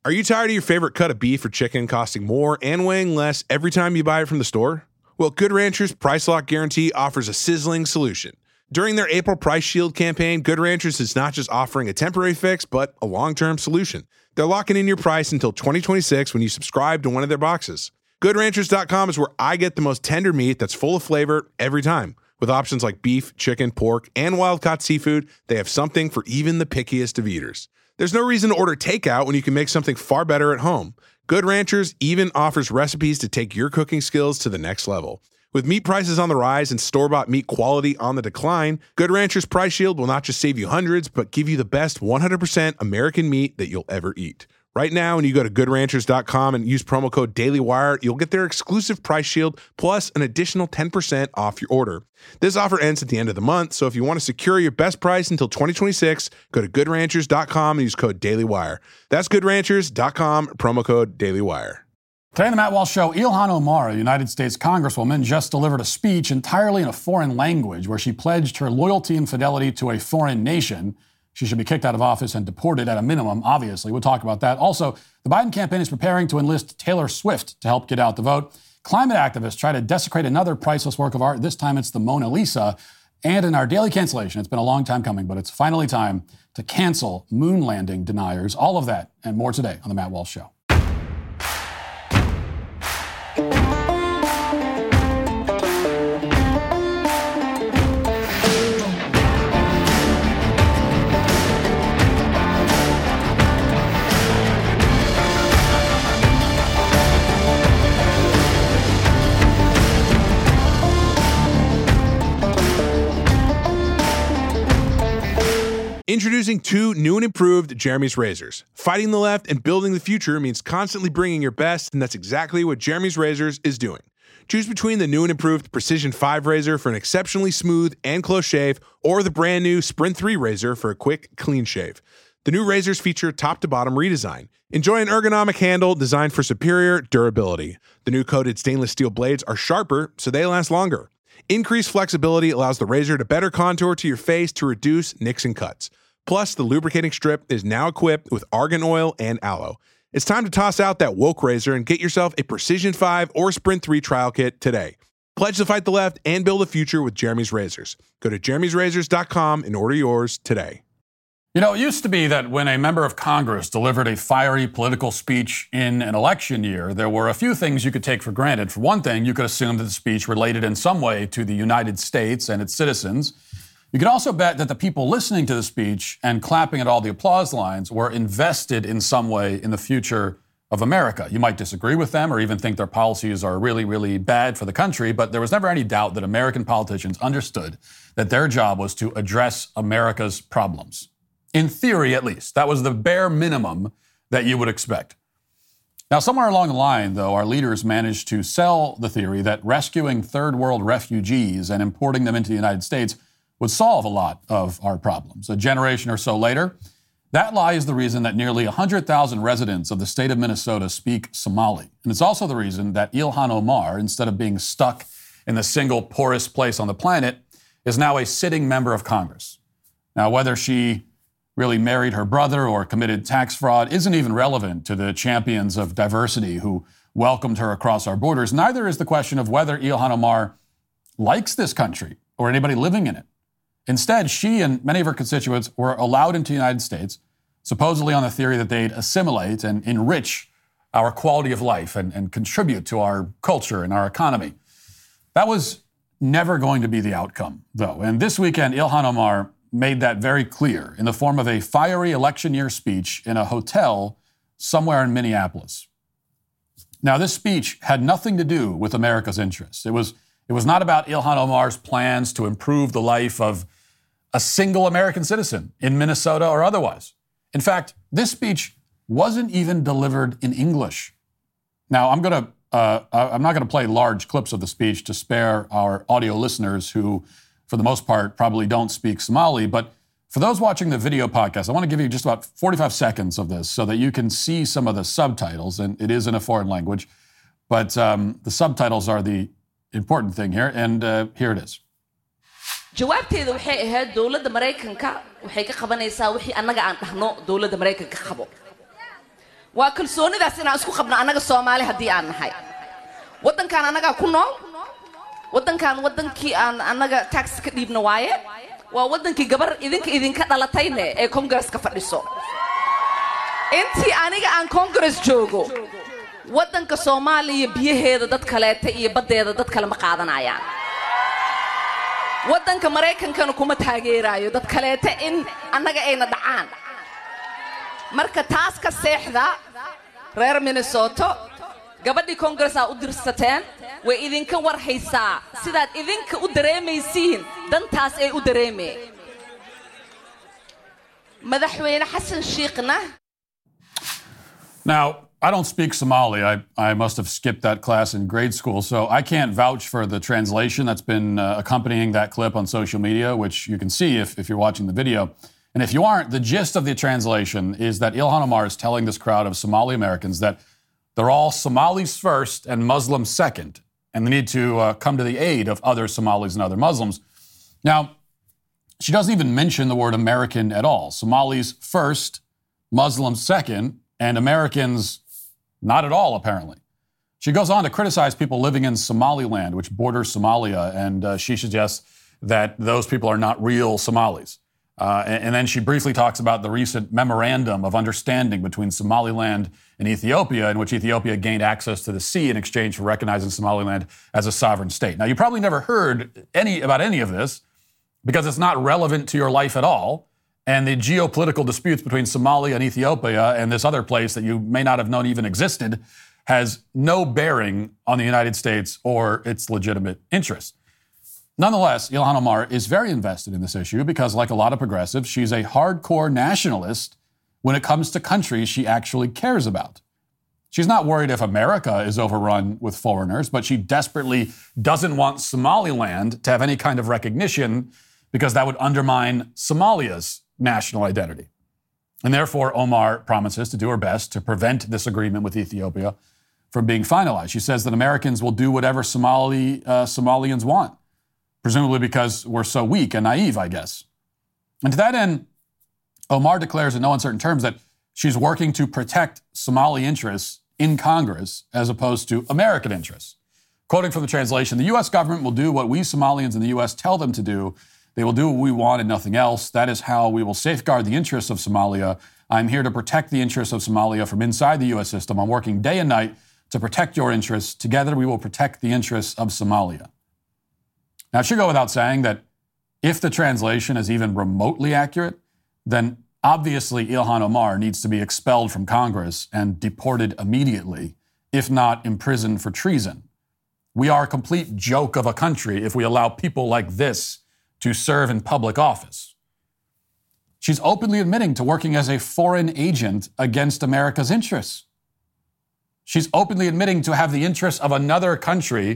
Are you tired of your favorite cut of beef or chicken costing more and weighing less every time you buy it from the store? Well, Good Ranchers Price Lock Guarantee offers a sizzling solution. During their April Price Shield campaign, Good Ranchers is not just offering a temporary fix, but a long-term solution. They're locking in your price until 2026 when you subscribe to one of their boxes. GoodRanchers.com is where I get the most tender meat that's full of flavor every time. With options like beef, chicken, pork, and wild-caught seafood, they have something for even the pickiest of eaters. There's no reason to order takeout when you can make something far better at home. Good Ranchers even offers recipes to take your cooking skills to the next level. With meat prices on the rise and store-bought meat quality on the decline, Good Ranchers Price Shield will not just save you hundreds, but give you the best 100% American meat that you'll ever eat. Right now, when you go to GoodRanchers.com and use promo code DailyWire, you'll get their exclusive Price Shield plus an additional 10% off your order. This offer ends at the end of the month, so if you want to secure your best price until 2026, go to GoodRanchers.com and use code DailyWire. That's GoodRanchers.com, promo code DailyWire. Today on the Matt Walsh Show, Ilhan Omar, a United States congresswoman, just delivered a speech entirely in a foreign language where she pledged her loyalty and fidelity to a foreign nation. She should be kicked out of office and deported at a minimum, obviously. We'll talk about that. Also, the Biden campaign is preparing to enlist Taylor Swift to help get out the vote. Climate activists try to desecrate another priceless work of art. This time it's the Mona Lisa. And in our daily cancellation, it's been a long time coming, but it's finally time to cancel moon landing deniers. All of that and more today on The Matt Walsh Show. Introducing two new and improved Jeremy's razors. Fighting the left and building the future means constantly bringing your best, and that's exactly what Jeremy's Razors is doing. Choose between the new and improved Precision 5 razor for an exceptionally smooth and close shave, or the brand new Sprint 3 razor for a quick, clean shave. The new razors feature top-to-bottom redesign. Enjoy an ergonomic handle designed for superior durability. The new coated stainless steel blades are sharper, so they last longer. Increased flexibility allows the razor to better contour to your face to reduce nicks and cuts. Plus, the lubricating strip is now equipped with argan oil and aloe. It's time to toss out that woke razor and get yourself a Precision 5 or Sprint 3 trial kit today. Pledge to fight the left and build a future with Jeremy's Razors. Go to jeremy'srazors.com and order yours today. You know, it used to be that when a member of Congress delivered a fiery political speech in an election year, there were a few things you could take for granted. For one thing, you could assume that the speech related in some way to the United States and its citizens. You could also bet that the people listening to the speech and clapping at all the applause lines were invested in some way in the future of America. You might disagree with them or even think their policies are really, really bad for the country, but there was never any doubt that American politicians understood that their job was to address America's problems. In theory, at least. That was the bare minimum that you would expect. Now, somewhere along the line, though, our leaders managed to sell the theory that rescuing third world refugees and importing them into the United States would solve a lot of our problems. A generation or so later, that lie is the reason that nearly 100,000 residents of the state of Minnesota speak Somali. And it's also the reason that Ilhan Omar, instead of being stuck in the single poorest place on the planet, is now a sitting member of Congress. Now, whether she really married her brother or committed tax fraud isn't even relevant to the champions of diversity who welcomed her across our borders. Neither is the question of whether Ilhan Omar likes this country or anybody living in it. Instead, she and many of her constituents were allowed into the United States, supposedly on the theory that they'd assimilate and enrich our quality of life and contribute to our culture and our economy. That was never going to be the outcome, though. And this weekend, Ilhan Omar made that very clear in the form of a fiery election year speech in a hotel somewhere in Minneapolis. Now, this speech had nothing to do with America's interests. It was not about Ilhan Omar's plans to improve the life of a single American citizen in Minnesota or otherwise. In fact, this speech wasn't even delivered in English. Now, I'm not going to play large clips of the speech to spare our audio listeners who, for the most part, probably don't speak Somali. But for those watching the video podcast, I want to give you just about 45 seconds of this so that you can see some of the subtitles. And it is in a foreign language, but the subtitles are the important thing here. And here it is. jawaabteedu waxay ahayd dawladda Mareykanka waxay ka qabanaysaa wixii annaga aan dhahno dawladda Mareykanka qabo waa kalsoonidaas inaan isku qabno annaga Soomaali haddii aan nahay waddankan annaga ku nool waddankan waddankii aan annaga tax ka dhiibna waaye waa waddankii gabar idinka dhalatayne ee Congress-ka fadhiso intii aniga aan Congress joogo waddanka Soomaaliya biyaheeda dad kaleeta iyo badeeda dad kale ma qaadanayaan waddanka Mareykankana kuma taageerayo dad kaleeta in annaga ayna dhacaan marka taas ka seexda reer Minnesota gabadhii Congress u dirsateen way idinka war haysaa sidaad idinka u dareemaysiin dantaas ay u dareemeen madaxweyne Xasan Sheekhna. Now, I don't speak Somali. I must have skipped that class in grade school, so I can't vouch for the translation that's been accompanying that clip on social media, which you can see if you're watching the video. And if you aren't, the gist of the translation is that Ilhan Omar is telling this crowd of Somali Americans that they're all Somalis first and Muslims second, and they need to come to the aid of other Somalis and other Muslims. Now, she doesn't even mention the word American at all. Somalis first, Muslims second, and Americans not at all, apparently. She goes on to criticize people living in Somaliland, which borders Somalia, and she suggests that those people are not real Somalis. And then she briefly talks about the recent memorandum of understanding between Somaliland and Ethiopia, in which Ethiopia gained access to the sea in exchange for recognizing Somaliland as a sovereign state. Now, you probably never heard about any of this because it's not relevant to your life at all. And the geopolitical disputes between Somalia and Ethiopia and this other place that you may not have known even existed has no bearing on the United States or its legitimate interests. Nonetheless, Ilhan Omar is very invested in this issue because, like a lot of progressives, she's a hardcore nationalist when it comes to countries she actually cares about. She's not worried if America is overrun with foreigners, but she desperately doesn't want Somaliland to have any kind of recognition because that would undermine Somalia's national identity. And therefore, Omar promises to do her best to prevent this agreement with Ethiopia from being finalized. She says that Americans will do whatever Somalians want, presumably because we're so weak and naive, I guess. And to that end, Omar declares in no uncertain terms that she's working to protect Somali interests in Congress as opposed to American interests. Quoting from the translation, the U.S. government will do what we Somalians in the U.S. tell them to do. They will do what we want and nothing else. That is how we will safeguard the interests of Somalia. I'm here to protect the interests of Somalia from inside the U.S. system. I'm working day and night to protect your interests. Together, we will protect the interests of Somalia. Now, it should go without saying that if the translation is even remotely accurate, then obviously Ilhan Omar needs to be expelled from Congress and deported immediately, if not imprisoned for treason. We are a complete joke of a country if we allow people like this to serve in public office. She's openly admitting to working as a foreign agent against America's interests. She's openly admitting to have the interests of another country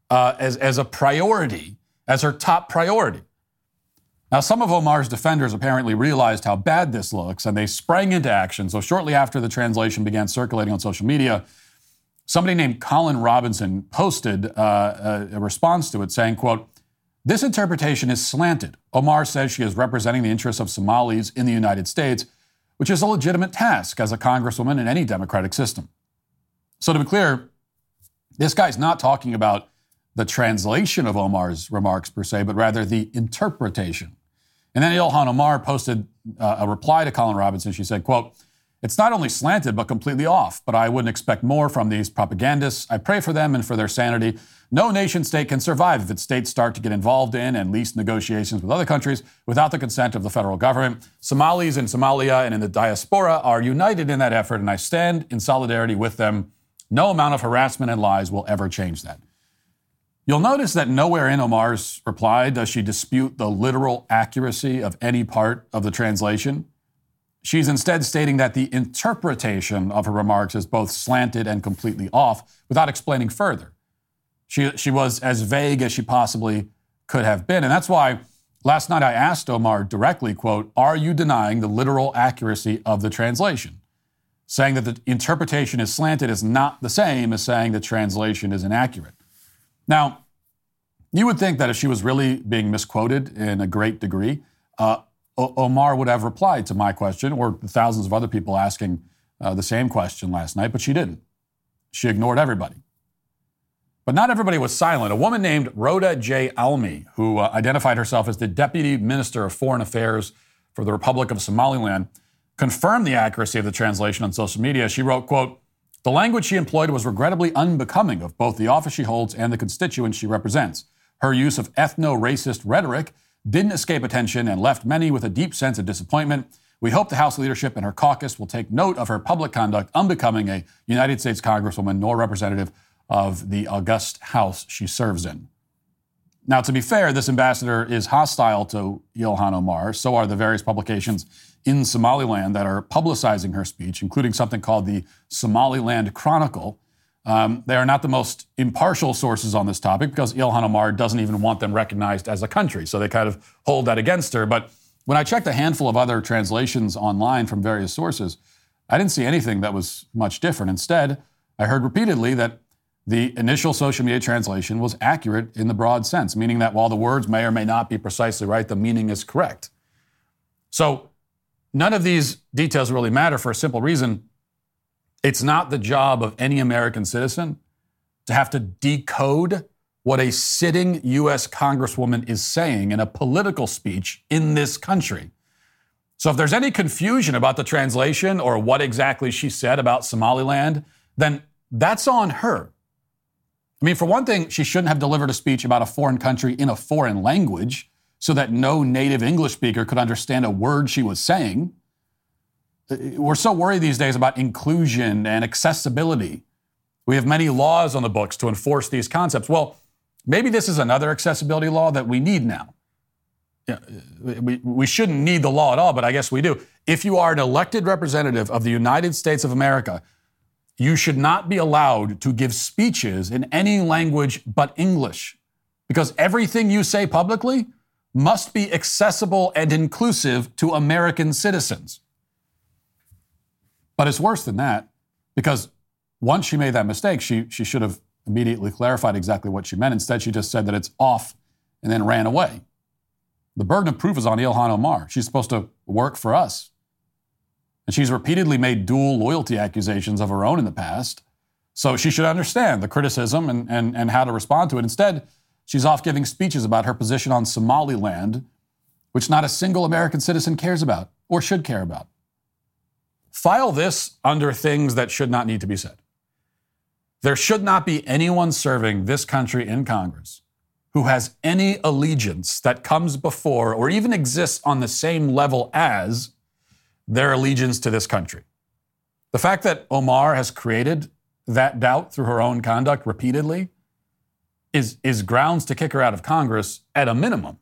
as a priority, as her top priority. Now, some of Omar's defenders apparently realized how bad this looks, and they sprang into action. So shortly after the translation began circulating on social media, somebody named Colin Robinson posted a response to it saying, quote, "This interpretation is slanted. Omar says she is representing the interests of Somalis in the United States, which is a legitimate task as a congresswoman in any democratic system." So to be clear, this guy's not talking about the translation of Omar's remarks per se, but rather the interpretation. And then Ilhan Omar posted a reply to Colin Robinson. She said, quote, "It's not only slanted, but completely off. But I wouldn't expect more from these propagandists. I pray for them and for their sanity. No nation state can survive if its states start to get involved in and lease negotiations with other countries without the consent of the federal government. Somalis in Somalia and in the diaspora are united in that effort, and I stand in solidarity with them. No amount of harassment and lies will ever change that." You'll notice that nowhere in Omar's reply does she dispute the literal accuracy of any part of the translation. She's instead stating that the interpretation of her remarks is both slanted and completely off without explaining further. She was as vague as she possibly could have been. And that's why last night I asked Omar directly, quote, "Are you denying the literal accuracy of the translation?" Saying that the interpretation is slanted is not the same as saying the translation is inaccurate. Now, you would think that if she was really being misquoted in a great degree, Omar would have replied to my question or the thousands of other people asking the same question last night, but she didn't. She ignored everybody. But not everybody was silent. A woman named Rhoda J. Almi, who identified herself as the Deputy Minister of Foreign Affairs for the Republic of Somaliland, confirmed the accuracy of the translation on social media. She wrote, quote, "The language she employed was regrettably unbecoming of both the office she holds and the constituents she represents. Her use of ethno-racist rhetoric didn't escape attention and left many with a deep sense of disappointment. We hope the House leadership and her caucus will take note of her public conduct unbecoming a United States Congresswoman nor representative of the august House she serves in." Now, to be fair, this ambassador is hostile to Ilhan Omar. So are the various publications in Somaliland that are publicizing her speech, including something called the Somaliland Chronicle. They are not the most impartial sources on this topic because Ilhan Omar doesn't even want them recognized as a country. So they kind of hold that against her. But when I checked a handful of other translations online from various sources, I didn't see anything that was much different. Instead, I heard repeatedly that the initial social media translation was accurate in the broad sense, meaning that while the words may or may not be precisely right, the meaning is correct. So none of these details really matter for a simple reason. It's not the job of any American citizen to have to decode what a sitting U.S. Congresswoman is saying in a political speech in this country. So if there's any confusion about the translation or what exactly she said about Somaliland, then that's on her. I mean, for one thing, she shouldn't have delivered a speech about a foreign country in a foreign language so that no native English speaker could understand a word she was saying. We're so worried these days about inclusion and accessibility. We have many laws on the books to enforce these concepts. Well, maybe this is another accessibility law that we need now. We shouldn't need the law at all, but I guess we do. If you are an elected representative of the United States of America, you should not be allowed to give speeches in any language but English, because everything you say publicly must be accessible and inclusive to American citizens. But it's worse than that, because once she made that mistake, she should have immediately clarified exactly what she meant. Instead, she just said that it's off and then ran away. The burden of proof is on Ilhan Omar. She's supposed to work for us. And she's repeatedly made dual loyalty accusations of her own in the past. So she should understand the criticism and how to respond to it. Instead, she's off giving speeches about her position on Somaliland, which not a single American citizen cares about or should care about. File this under things that should not need to be said. There should not be anyone serving this country in Congress who has any allegiance that comes before or even exists on the same level as their allegiance to this country. The fact that Omar has created that doubt through her own conduct repeatedly is grounds to kick her out of Congress at a minimum.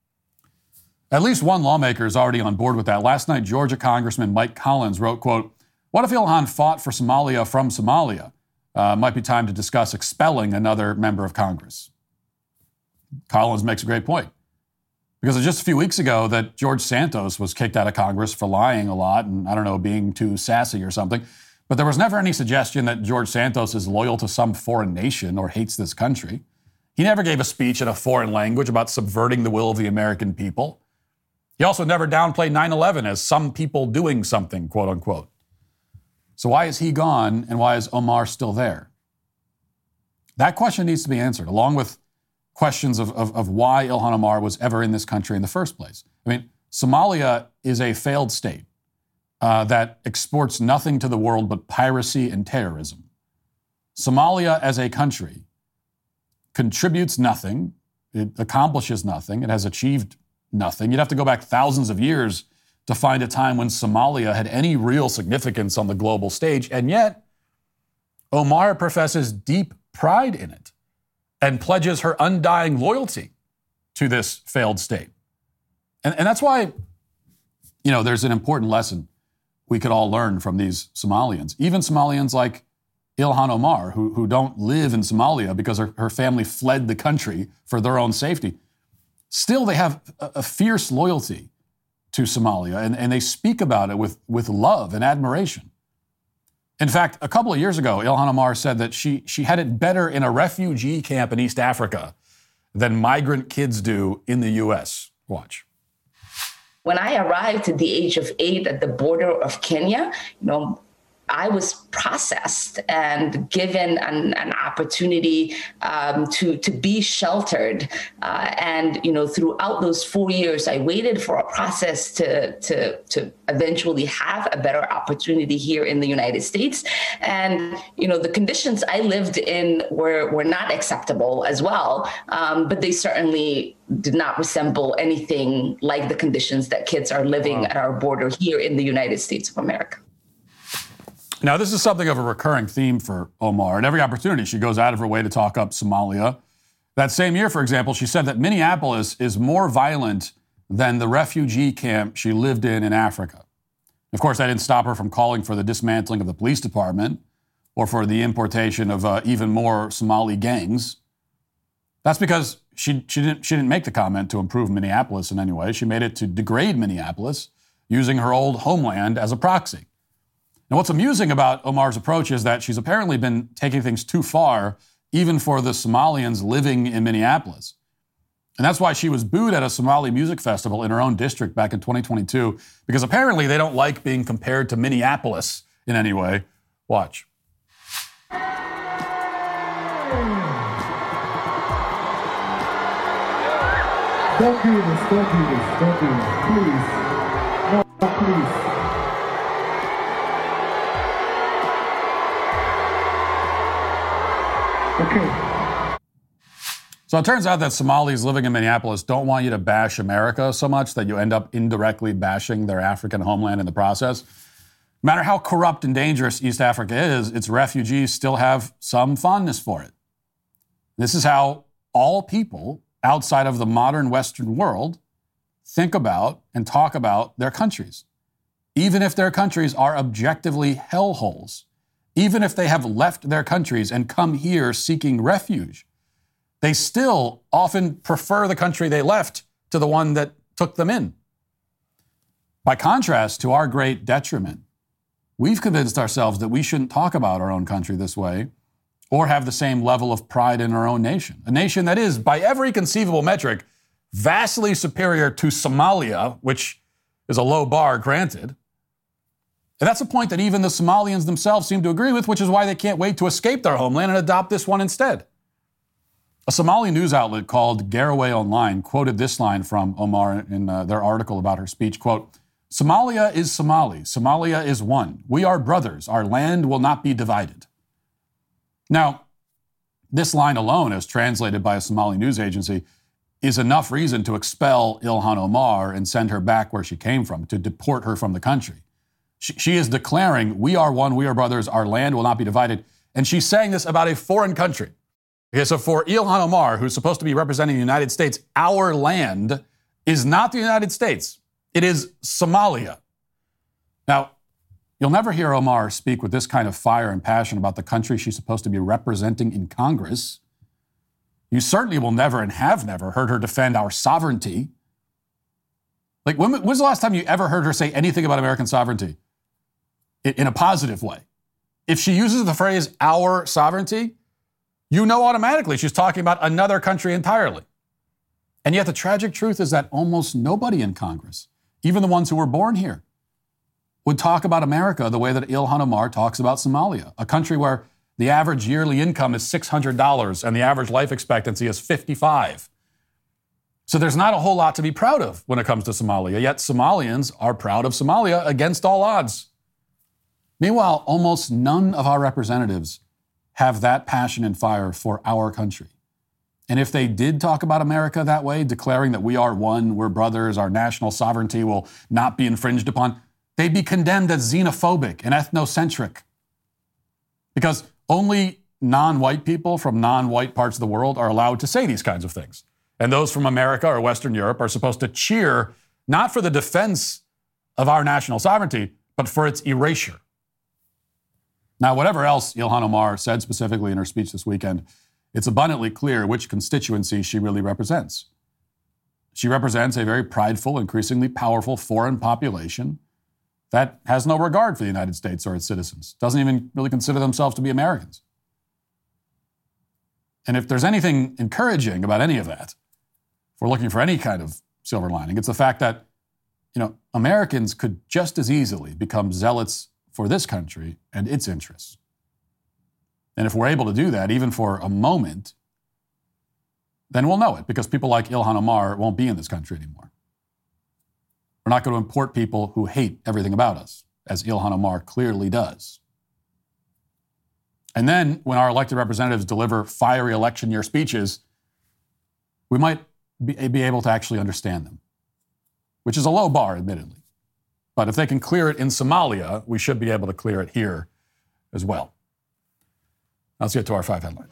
At least one lawmaker is already on board with that. Last night, Georgia Congressman Mike Collins wrote, quote, "What if Ilhan fought for Somalia from Somalia? Might be time to discuss expelling another member of Congress." Collins makes a great point. Because it was just a few weeks ago that George Santos was kicked out of Congress for lying a lot and, I don't know, being too sassy or something. But there was never any suggestion that George Santos is loyal to some foreign nation or hates this country. He never gave a speech in a foreign language about subverting the will of the American people. He also never downplayed 9/11 as some people doing something, quote unquote. So why is he gone and why is Omar still there? That question needs to be answered, along with questions of why Ilhan Omar was ever in this country in the first place. I mean, Somalia is a failed state that exports nothing to the world but piracy and terrorism. Somalia as a country contributes nothing. It accomplishes nothing. It has achieved nothing. You'd have to go back thousands of years to find a time when Somalia had any real significance on the global stage. And yet, Omar professes deep pride in it and pledges her undying loyalty to this failed state. And that's why, there's an important lesson we could all learn from these Somalians. Even Somalians like Ilhan Omar, who don't live in Somalia because her family fled the country for their own safety. Still, they have a fierce loyalty to Somalia, and they speak about it with love and admiration. In fact, a couple of years ago, Ilhan Omar said that she had it better in a refugee camp in East Africa than migrant kids do in the U.S. Watch. When I arrived at the age of 8 at the border of Kenya, I was processed and given an opportunity to be sheltered. And, throughout those 4 years, I waited for a process to eventually have a better opportunity here in the United States. And, the conditions I lived in were not acceptable as well. But they certainly did not resemble anything like the conditions that kids are living at our border here in the United States of America. Now, this is something of a recurring theme for Omar. At every opportunity, she goes out of her way to talk up Somalia. That same year, for example, she said that Minneapolis is more violent than the refugee camp she lived in Africa. Of course, that didn't stop her from calling for the dismantling of the police department or for the importation of even more Somali gangs. That's because she didn't make the comment to improve Minneapolis in any way. She made it to degrade Minneapolis, using her old homeland as a proxy. Now, what's amusing about Omar's approach is that she's apparently been taking things too far, even for the Somalians living in Minneapolis. And that's why she was booed at a Somali music festival in her own district back in 2022, because apparently they don't like being compared to Minneapolis in any way. Watch. Don't do this, please. No, please. Okay. So it turns out that Somalis living in Minneapolis don't want you to bash America so much that you end up indirectly bashing their African homeland in the process. No matter how corrupt and dangerous East Africa is, its refugees still have some fondness for it. This is how all people outside of the modern Western world think about and talk about their countries. Even if their countries are objectively hellholes, even if they have left their countries and come here seeking refuge, they still often prefer the country they left to the one that took them in. By contrast, to our great detriment, we've convinced ourselves that we shouldn't talk about our own country this way or have the same level of pride in our own nation. A nation that is, by every conceivable metric, vastly superior to Somalia, which is a low bar, granted. And that's a point that even the Somalians themselves seem to agree with, which is why they can't wait to escape their homeland and adopt this one instead. A Somali news outlet called Garaway Online quoted this line from Omar in their article about her speech, quote, "Somalia is Somali. Somalia is one. We are brothers. Our land will not be divided." Now, this line alone, as translated by a Somali news agency, is enough reason to expel Ilhan Omar and send her back where she came from, to deport her from the country. She is declaring, we are one, we are brothers, our land will not be divided. And she's saying this about a foreign country. Okay, so for Ilhan Omar, who's supposed to be representing the United States, our land is not the United States. It is Somalia. Now, you'll never hear Omar speak with this kind of fire and passion about the country she's supposed to be representing in Congress. You certainly will never and have never heard her defend our sovereignty. Like, when's the last time you ever heard her say anything about American sovereignty in a positive way? If she uses the phrase our sovereignty, you know automatically she's talking about another country entirely. And yet the tragic truth is that almost nobody in Congress, even the ones who were born here, would talk about America the way that Ilhan Omar talks about Somalia, a country where the average yearly income is $600 and the average life expectancy is 55. So there's not a whole lot to be proud of when it comes to Somalia, yet Somalians are proud of Somalia against all odds. Meanwhile, almost none of our representatives have that passion and fire for our country. And if they did talk about America that way, declaring that we are one, we're brothers, our national sovereignty will not be infringed upon, they'd be condemned as xenophobic and ethnocentric. Because only non-white people from non-white parts of the world are allowed to say these kinds of things. And those from America or Western Europe are supposed to cheer not for the defense of our national sovereignty, but for its erasure. Now, whatever else Ilhan Omar said specifically in her speech this weekend, it's abundantly clear which constituency she really represents. She represents a very prideful, increasingly powerful foreign population that has no regard for the United States or its citizens, doesn't even really consider themselves to be Americans. And if there's anything encouraging about any of that, if we're looking for any kind of silver lining, it's the fact that, Americans could just as easily become zealots for this country and its interests. And if we're able to do that, even for a moment, then we'll know it, because people like Ilhan Omar won't be in this country anymore. We're not going to import people who hate everything about us, as Ilhan Omar clearly does. And then when our elected representatives deliver fiery election year speeches, we might be able to actually understand them, which is a low bar, admittedly. But if they can clear it in Somalia, we should be able to clear it here as well. Let's get to our 5 headlines.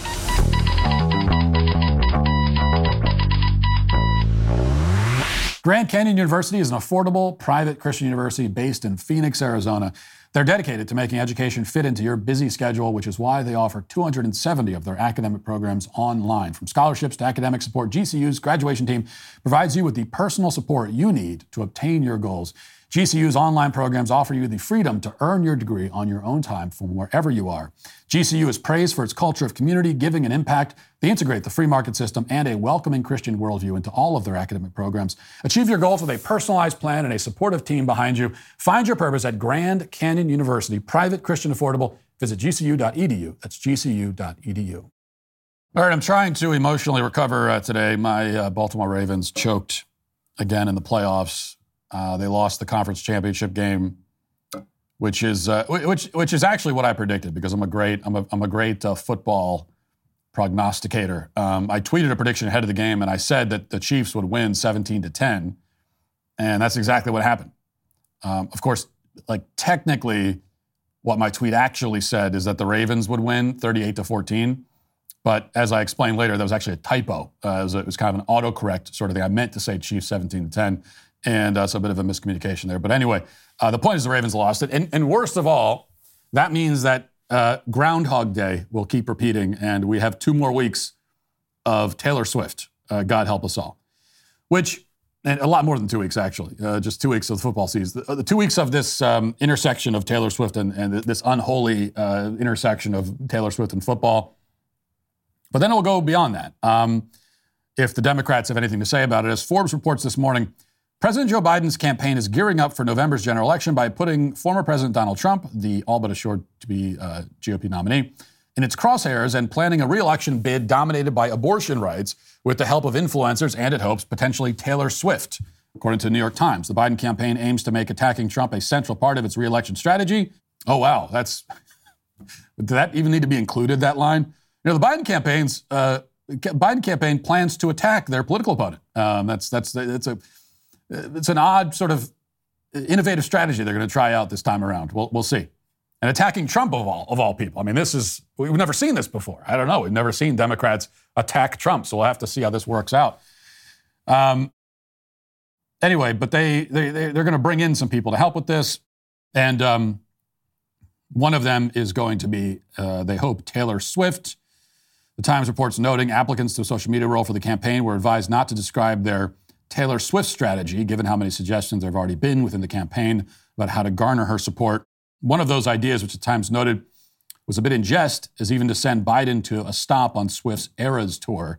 Grand Canyon University is an affordable, private Christian university based in Phoenix, Arizona. They're dedicated to making education fit into your busy schedule, which is why they offer 270 of their academic programs online. From scholarships to academic support, GCU's graduation team provides you with the personal support you need to obtain your goals. GCU's online programs offer you the freedom to earn your degree on your own time from wherever you are. GCU is praised for its culture of community, giving, and impact. They integrate the free market system and a welcoming Christian worldview into all of their academic programs. Achieve your goals with a personalized plan and a supportive team behind you. Find your purpose at Grand Canyon University, private, Christian, affordable. Visit gcu.edu. That's gcu.edu. All right, I'm trying to emotionally recover today. My Baltimore Ravens choked again in the playoffs. They lost the conference championship game, which is actually what I predicted, because I'm a great football prognosticator. I tweeted a prediction ahead of the game, and I said that the Chiefs would win 17-10, and that's exactly what happened. Of course, like technically, what my tweet actually said is that the Ravens would win 38-14. But as I explained later, that was actually a typo. It was kind of an autocorrect sort of thing. I meant to say Chiefs 17-10. And so a bit of a miscommunication there. But anyway, the point is the Ravens lost it. And worst of all, that means that Groundhog Day will keep repeating, and we have 2 more weeks of Taylor Swift, God help us all. And a lot more than 2 weeks, actually, just 2 weeks of the football season. The 2 weeks of this intersection of Taylor Swift and this unholy intersection of Taylor Swift and football. But then it will go beyond that. If the Democrats have anything to say about it. As Forbes reports this morning, President Joe Biden's campaign is gearing up for November's general election by putting former President Donald Trump, the all but assured to be GOP nominee, in its crosshairs and planning a re-election bid dominated by abortion rights with the help of influencers and, it hopes, potentially Taylor Swift. According to the New York Times, the Biden campaign aims to make attacking Trump a central part of its re-election strategy. Oh, wow. Did that even need to be included, that line? You know, the Biden campaign plans to attack their political opponent. It's an odd sort of innovative strategy they're going to try out this time around. We'll see. And attacking Trump of all people. I mean, we've never seen this before. I don't know. We've never seen Democrats attack Trump, so we'll have to see how this works out. Anyway, but they're going to bring in some people to help with this. And one of them is going to be, they hope, Taylor Swift. The Times reports noting applicants to a social media role for the campaign were advised not to describe their Taylor Swift strategy, given how many suggestions there have already been within the campaign about how to garner her support. One of those ideas, which the Times noted, was a bit in jest, is even to send Biden to a stop on Swift's Eras tour.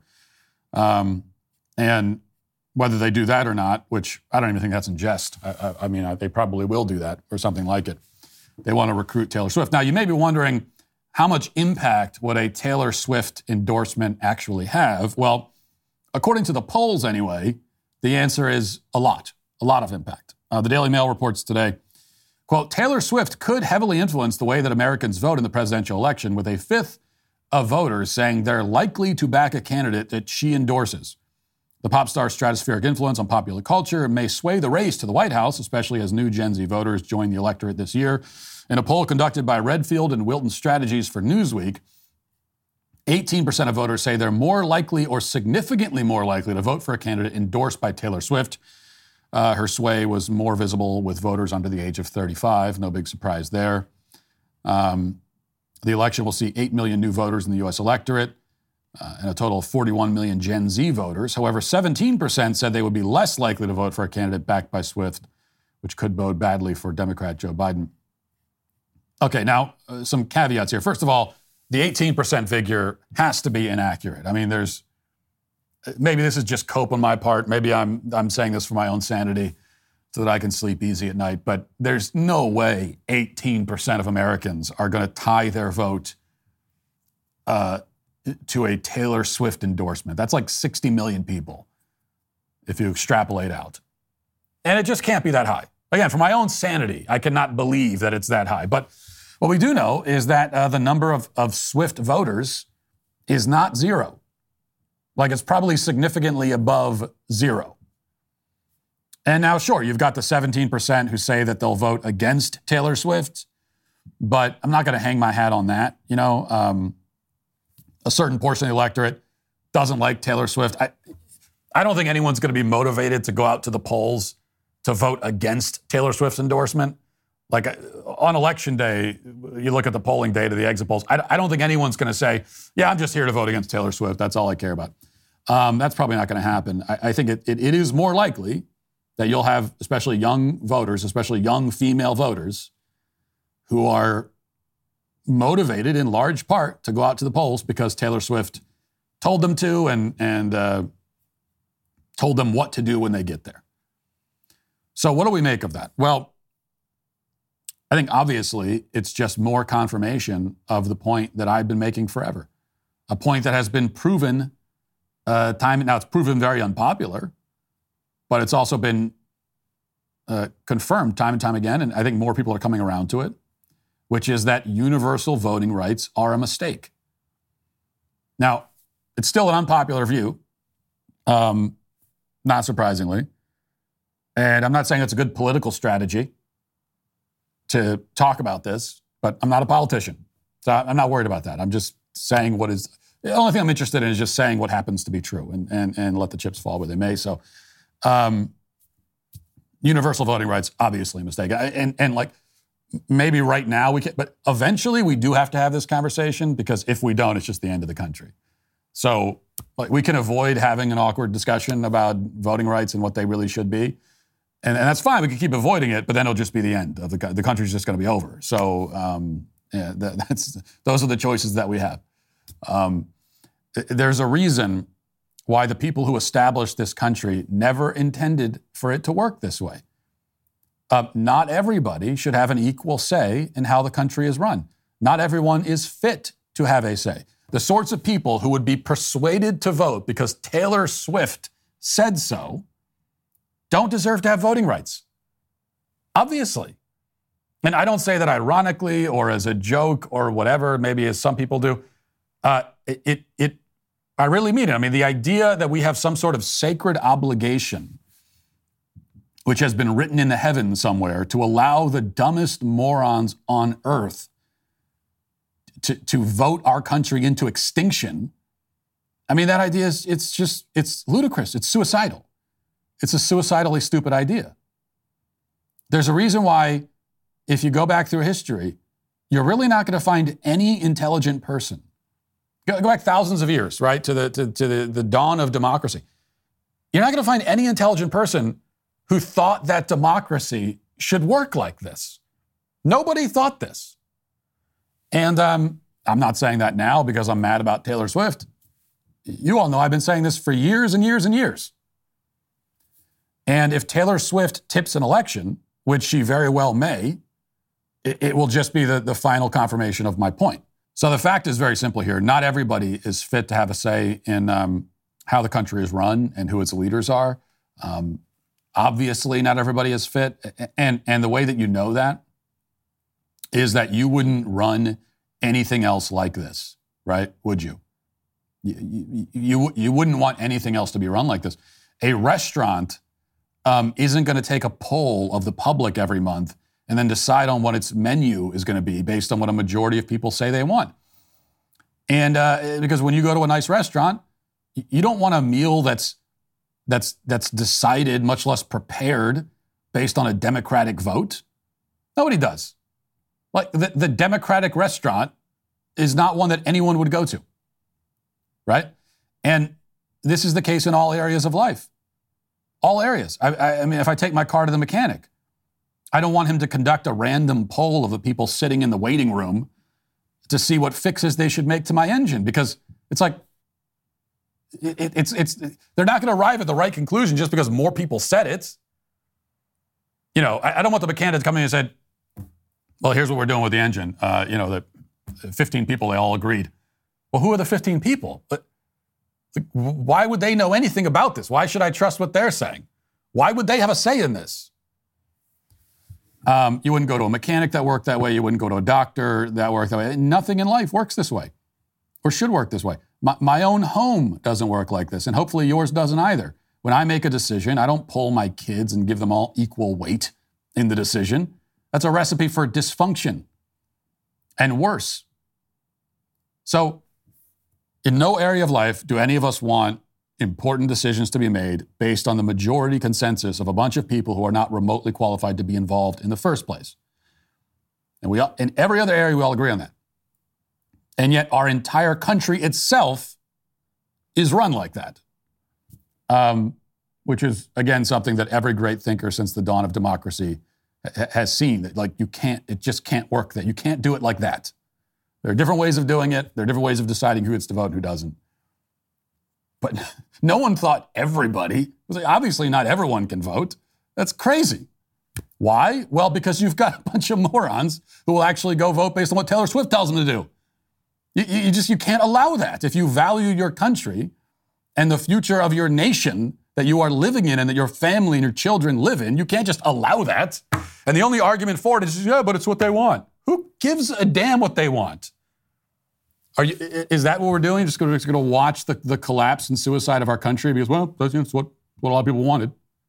And whether they do that or not, which I don't even think that's in jest. I mean, they probably will do that or something like it. They want to recruit Taylor Swift. Now, you may be wondering, how much impact would a Taylor Swift endorsement actually have? Well, according to the polls anyway, the answer is a lot of impact. The Daily Mail reports today, quote, Taylor Swift could heavily influence the way that Americans vote in the presidential election, with a fifth of voters saying they're likely to back a candidate that she endorses. The pop star's stratospheric influence on popular culture may sway the race to the White House, especially as new Gen Z voters join the electorate this year. In a poll conducted by Redfield and Wilton Strategies for Newsweek, 18% of voters say they're more likely or significantly more likely to vote for a candidate endorsed by Taylor Swift. Her sway was more visible with voters under the age of 35. No big surprise there. The election will see 8 million new voters in the U.S. electorate and a total of 41 million Gen Z voters. However, 17% said they would be less likely to vote for a candidate backed by Swift, which could bode badly for Democrat Joe Biden. Okay, now some caveats here. First of all, the 18% figure has to be inaccurate. I mean, maybe this is just cope on my part. Maybe I'm saying this for my own sanity. so that I can sleep easy at night. But there's no way 18% of Americans are going to tie their vote to a Taylor Swift endorsement. That's like 60 million people if you extrapolate out. And it just can't be that high. Again, for my own sanity, I cannot believe that it's that high. But what we do know is that the number of Swift voters is not zero. Like, it's probably significantly above zero. And now, sure, you've got the 17% who say that they'll vote against Taylor Swift, but I'm not going to hang my hat on that. You know, a certain portion of the electorate doesn't like Taylor Swift. I don't think anyone's going to be motivated to go out to the polls to vote against Taylor Swift's endorsement. Like, on election day, you look at the polling data, the exit polls, I don't think anyone's going to say, yeah, I'm just here to vote against Taylor Swift. That's all I care about. That's probably not going to happen. I think it is more likely that you'll have, especially young voters, especially young female voters, who are motivated in large part to go out to the polls because Taylor Swift told them to and told them what to do when they get there. So what do we make of that? Well, I think obviously it's just more confirmation of the point that I've been making forever. A point that has been proven now it's proven very unpopular, but it's also been confirmed time and time again, and I think more people are coming around to it, which is that universal voting rights are a mistake. Now, it's still an unpopular view, not surprisingly, and I'm not saying it's a good political strategy to talk about this, but I'm not a politician, so I'm not worried about that. I'm just saying what is, the only thing I'm interested in is just saying what happens to be true and let the chips fall where they may. So universal voting rights, obviously a mistake. And like, maybe right now we can, but eventually we do have to have this conversation, because if we don't, it's just the end of the country. So like, we can avoid having an awkward discussion about voting rights and what they really should be. And that's fine. We can keep avoiding it, but then it'll just be the end of the country's just going to be over. So those are the choices that we have. There's a reason why the people who established this country never intended for it to work this way. Not everybody should have an equal say in how the country is run. Not everyone is fit to have a say. The sorts of people who would be persuaded to vote because Taylor Swift said so don't deserve to have voting rights. Obviously. And I don't say that ironically or as a joke or whatever, maybe as some people do. I really mean it. I mean, the idea that we have some sort of sacred obligation, which has been written in the heavens somewhere, to allow the dumbest morons on earth to vote our country into extinction. I mean, that idea is, it's ludicrous. It's suicidal. It's a suicidally stupid idea. There's a reason why, if you go back through history, you're really not going to find any intelligent person. Go back thousands of years, right, to the dawn of democracy. You're not going to find any intelligent person who thought that democracy should work like this. Nobody thought this. And I'm not saying that now because I'm mad about Taylor Swift. You all know I've been saying this for years and years and years. And if Taylor Swift tips an election, which she very well may, it will just be the final confirmation of my point. So the fact is very simple here. Not everybody is fit to have a say in how the country is run and who its leaders are. Obviously, not everybody is fit. And the way that you know that is that you wouldn't run anything else like this, right? Would you? You wouldn't want anything else to be run like this. A restaurant isn't going to take a poll of the public every month and then decide on what its menu is going to be based on what a majority of people say they want. And because when you go to a nice restaurant, you don't want a meal that's decided, much less prepared, based on a democratic vote. Nobody does. Like the democratic restaurant is not one that anyone would go to, right? And this is the case in all areas of life. All areas. I mean, if I take my car to the mechanic, I don't want him to conduct a random poll of the people sitting in the waiting room to see what fixes they should make to my engine, because it's like, they're not going to arrive at the right conclusion just because more people said it. I don't want the mechanic to come in and say, well, here's what we're doing with the engine. The 15 people, they all agreed. Well, who are the 15 people? Why would they know anything about this? Why should I trust what they're saying? Why would they have a say in this? You wouldn't go to a mechanic that worked that way. You wouldn't go to a doctor that worked that way. Nothing in life works this way or should work this way. My own home doesn't work like this, and hopefully yours doesn't either. When I make a decision, I don't pull my kids and give them all equal weight in the decision. That's a recipe for dysfunction and worse. So in no area of life do any of us want important decisions to be made based on the majority consensus of a bunch of people who are not remotely qualified to be involved in the first place. And in every other area, we all agree on that. And yet our entire country itself is run like that. Which is, again, something that every great thinker since the dawn of democracy has seen, that it just can't work, that you can't do it like that. There are different ways of doing it. There are different ways of deciding who gets to vote and who doesn't. But no one thought everybody, obviously not everyone can vote. That's crazy. Why? Well, because you've got a bunch of morons who will actually go vote based on what Taylor Swift tells them to do. You can't allow that. If you value your country and the future of your nation that you are living in and that your family and your children live in, you can't just allow that. And the only argument for it is, but it's what they want. Who gives a damn what they want? Is that what we're doing? Just going to watch the collapse and suicide of our country because, well, that's what a lot of people wanted.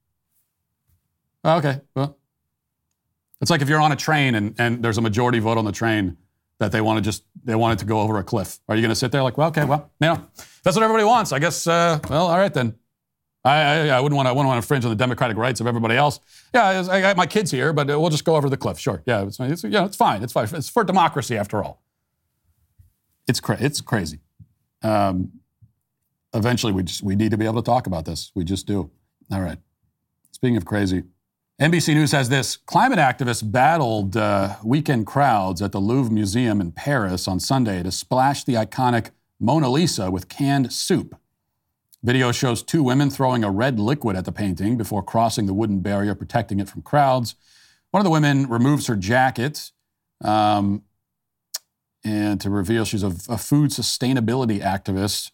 Okay, well, it's like if you're on a train and there's a majority vote on the train that they want it to go over a cliff. Are you going to sit there like, well, okay, well, that's what everybody wants. I guess, all right then. I wouldn't want to infringe on the democratic rights of everybody else. Yeah, I got my kids here, but we'll just go over the cliff. Sure, yeah, it's fine. It's fine. It's for democracy after all. It's crazy. Eventually, we need to be able to talk about this. We just do. All right. Speaking of crazy, NBC News has this. Climate activists battled weekend crowds at the Louvre Museum in Paris on Sunday to splash the iconic Mona Lisa with canned soup. Video shows two women throwing a red liquid at the painting before crossing the wooden barrier protecting it from crowds. One of the women removes her jacket and to reveal she's a food sustainability activist.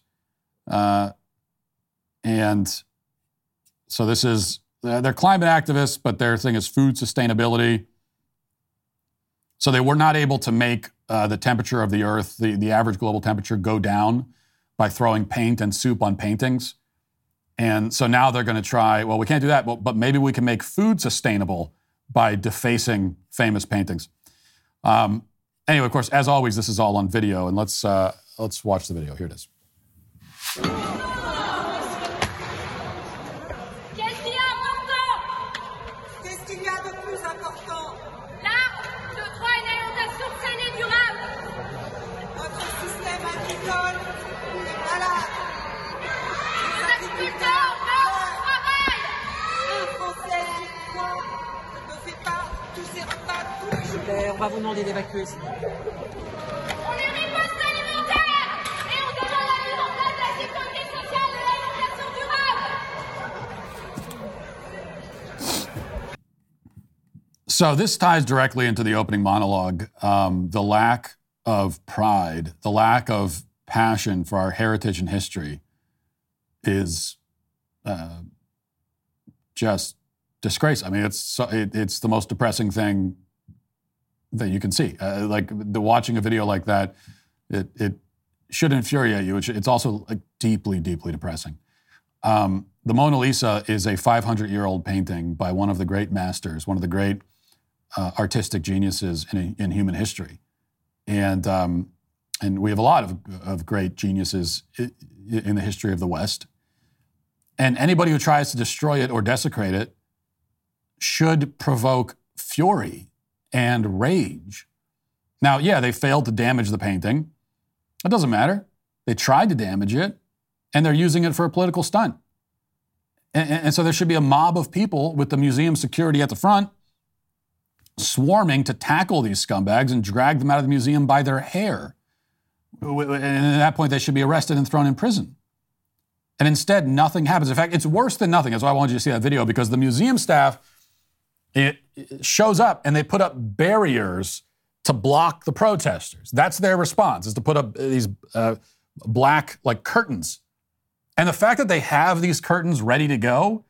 And so this is, they're climate activists, but their thing is food sustainability. So they were not able to make the temperature of the earth, the average global temperature, go down by throwing paint and soup on paintings. And so now they're going to try, well, we can't do that, but maybe we can make food sustainable by defacing famous paintings. Anyway, of course, as always, this is all on video, and let's watch the video. Here it is. On va vous demander d'évacuer. On est riposte alimentaire et on demande la mise en place de la sécurité sociale et l'alimentation durable. So this ties directly into the opening monologue. The lack of pride, the lack of passion for our heritage and history is just disgrace. I mean, it's the most depressing thing that you can see. Like watching a video like that, it should infuriate you. It's also deeply, deeply depressing. The Mona Lisa is a 500-year-old painting by one of the great masters, one of the great artistic geniuses in human history. And we have a lot of great geniuses in the history of the West. And anybody who tries to destroy it or desecrate it should provoke fury and rage. Now, yeah, they failed to damage the painting. It doesn't matter. They tried to damage it, and they're using it for a political stunt. And so there should be a mob of people with the museum security at the front swarming to tackle these scumbags and drag them out of the museum by their hair. And at that point, they should be arrested and thrown in prison. And instead, nothing happens. In fact, it's worse than nothing. That's why I wanted you to see that video, because the museum staff it shows up and they put up barriers to block the protesters. That's their response, is to put up these black like curtains. And the fact that they have these curtains ready to go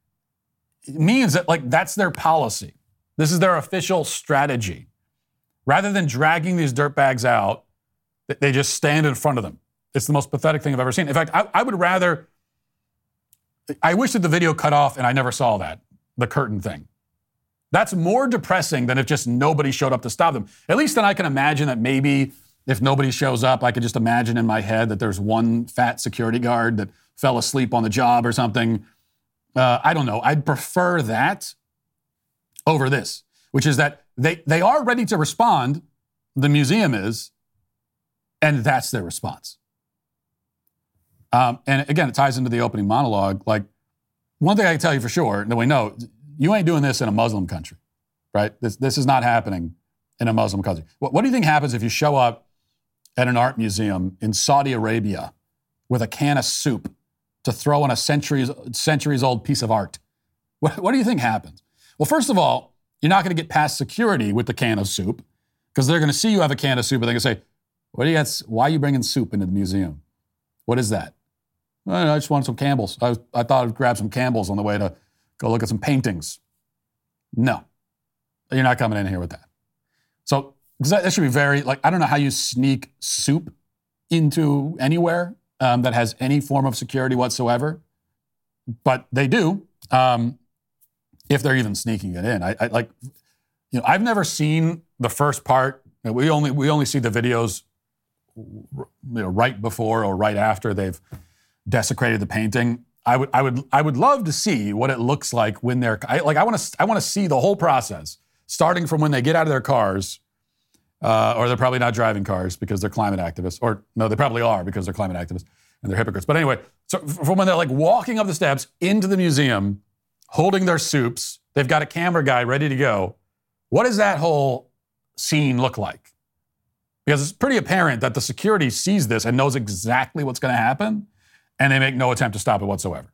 means that like that's their policy. This is their official strategy. Rather than dragging these dirtbags out, they just stand in front of them. It's the most pathetic thing I've ever seen. In fact, I would rather, I wish that the video cut off and I never saw that, the curtain thing. That's more depressing than if just nobody showed up to stop them. At least then I can imagine that maybe if nobody shows up, I could just imagine in my head that there's one fat security guard that fell asleep on the job or something. I don't know. I'd prefer that over this, which is that they are ready to respond, the museum is, and that's their response. And again, it ties into the opening monologue. Like, one thing I can tell you for sure, that we know, you ain't doing this in a Muslim country, right? This is not happening in a Muslim country. What do you think happens if you show up at an art museum in Saudi Arabia with a can of soup to throw on a centuries-old piece of art? What do you think happens? Well, first of all, you're not going to get past security with the can of soup because they're going to see you have a can of soup and they're going to say, why are you bringing soup into the museum? What is that? Well, I just wanted some Campbell's. I thought I'd grab some Campbell's on the way to go look at some paintings. No, you're not coming in here with that. So that should be very, like, I don't know how you sneak soup into anywhere that has any form of security whatsoever, but they do, if they're even sneaking it in. I've never seen the first part. We only see the videos right before or right after they've desecrated the painting. I would love to see what it looks like when they're I want to see the whole process, starting from when they get out of their cars, or they're probably not driving cars because they're climate activists, or no, they probably are because they're climate activists and they're hypocrites. But anyway, so from when they're like walking up the steps into the museum, holding their soups, they've got a camera guy ready to go. What does that whole scene look like? Because it's pretty apparent that the security sees this and knows exactly what's going to happen, and they make no attempt to stop it whatsoever.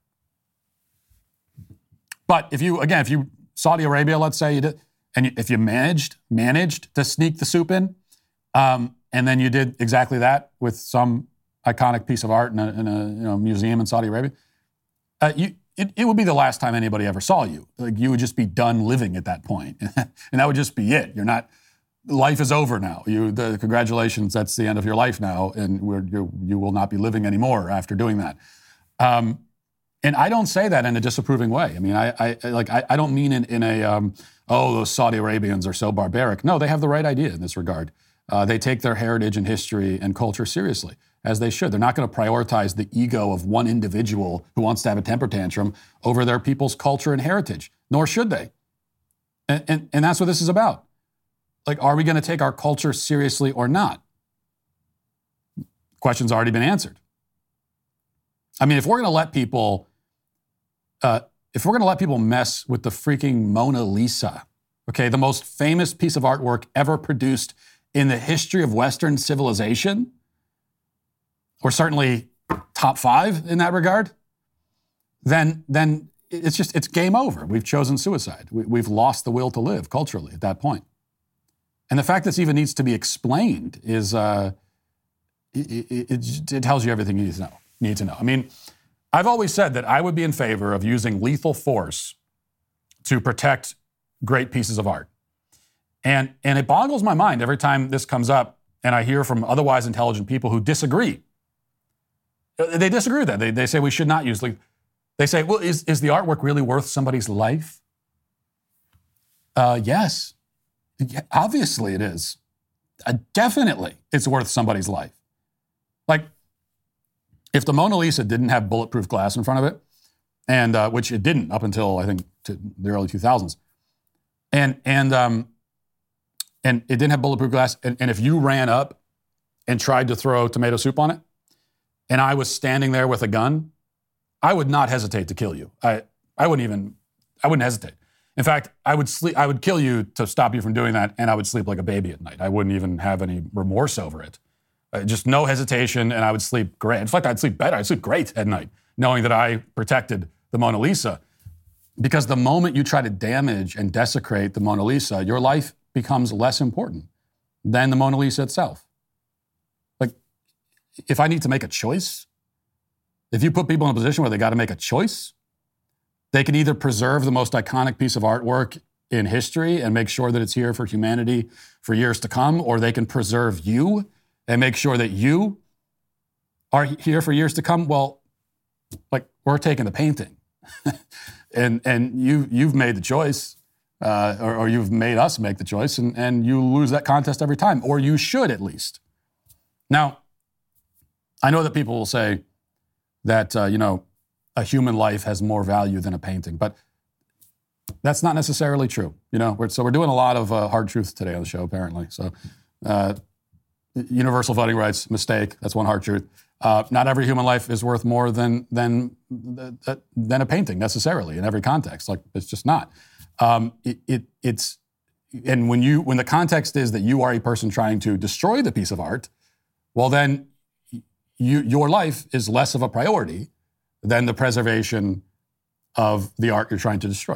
But if you Saudi Arabia, let's say you did, and if you managed to sneak the soup in, and then you did exactly that with some iconic piece of art in a museum in Saudi Arabia, it would be the last time anybody ever saw you. Like, you would just be done living at that point, and that would just be it. You're not. Life is over now. Congratulations, that's the end of your life now, and you will not be living anymore after doing that. And I don't say that in a disapproving way. I mean, I don't mean in a those Saudi Arabians are so barbaric. No, they have the right idea in this regard. They take their heritage and history and culture seriously, as they should. They're not going to prioritize the ego of one individual who wants to have a temper tantrum over their people's culture and heritage, nor should they. And that's what this is about. Like, are we going to take our culture seriously or not? Question's already been answered. I mean, if we're going to let people mess with the freaking Mona Lisa, okay, the most famous piece of artwork ever produced in the history of Western civilization, or certainly top 5 in that regard, then it's game over. We've chosen suicide. We've lost the will to live culturally at that point. And the fact this even needs to be explained is, it tells you everything you need to know. I mean, I've always said that I would be in favor of using lethal force to protect great pieces of art. And it boggles my mind every time this comes up and I hear from otherwise intelligent people who disagree. They disagree with that. They say we should not use lethal. They say, well, is the artwork really worth somebody's life? Yes. Yeah, obviously it is. Definitely it's worth somebody's life. Like, if the Mona Lisa didn't have bulletproof glass in front of it, and which it didn't up until, I think, to the early 2000s, and it didn't have bulletproof glass, and if you ran up and tried to throw tomato soup on it, and I was standing there with a gun, I would not hesitate to kill you. I wouldn't hesitate. In fact, I would kill you to stop you from doing that, and I would sleep like a baby at night. I wouldn't even have any remorse over it. Just no hesitation, and I would sleep great. In fact, I'd sleep better. I'd sleep great at night, knowing that I protected the Mona Lisa. Because the moment you try to damage and desecrate the Mona Lisa, your life becomes less important than the Mona Lisa itself. Like, if I need to make a choice, if you put people in a position where they got to make a choice, they can either preserve the most iconic piece of artwork in history and make sure that it's here for humanity for years to come, or they can preserve you and make sure that you are here for years to come. Well, like, we're taking the painting. and you've made the choice, or you've made us make the choice, and you lose that contest every time, or you should at least. Now, I know that people will say that, a human life has more value than a painting, but that's not necessarily true. So we're doing a lot of hard truths today on the show, apparently. So universal voting rights, mistake. That's one hard truth. Not every human life is worth more than a painting necessarily in every context. Like, it's just not. It's and when the context is that you are a person trying to destroy the piece of art, well, then your life is less of a priority than the preservation of the art you're trying to destroy.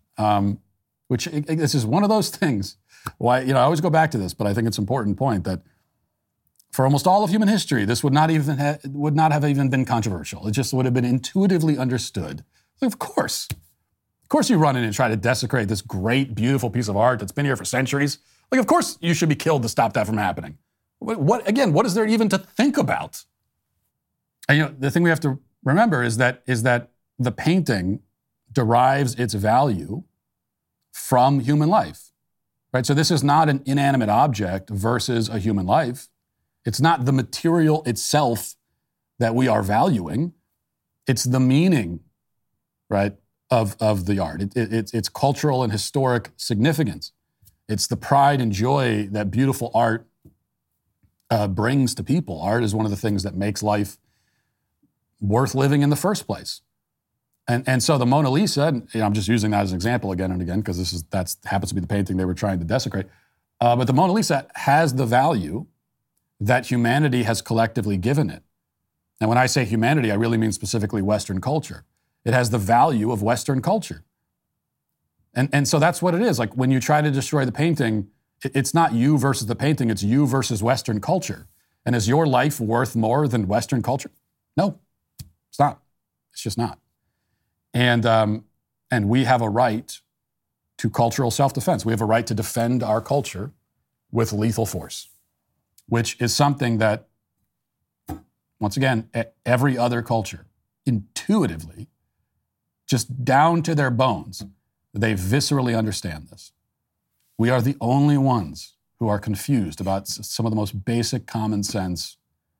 This is one of those things. Why, I always go back to this, but I think it's an important point that for almost all of human history, this would not have even been controversial. It just would have been intuitively understood. Like, of course you run in and try to desecrate this great, beautiful piece of art that's been here for centuries. Like, of course you should be killed to stop that from happening. What is there even to think about? And, the thing we have to remember is that the painting derives its value from human life, right? So this is not an inanimate object versus a human life. It's not the material itself that we are valuing. It's the meaning, right, of the art. It's cultural and historic significance. It's the pride and joy that beautiful art brings to people. Art is one of the things that makes life worth living in the first place. And so the Mona Lisa, and, I'm just using that as an example again and again because that happens to be the painting they were trying to desecrate. But the Mona Lisa has the value that humanity has collectively given it. And when I say humanity, I really mean specifically Western culture. It has the value of Western culture. And so that's what it is. Like, when you try to destroy the painting, it's not you versus the painting, it's you versus Western culture. And is your life worth more than Western culture? No, it's not. It's just not. And we have a right to cultural self-defense. We have a right to defend our culture with lethal force, which is something that, once again, every other culture, intuitively, just down to their bones, they viscerally understand this. We are the only ones who are confused about some of the most basic common sense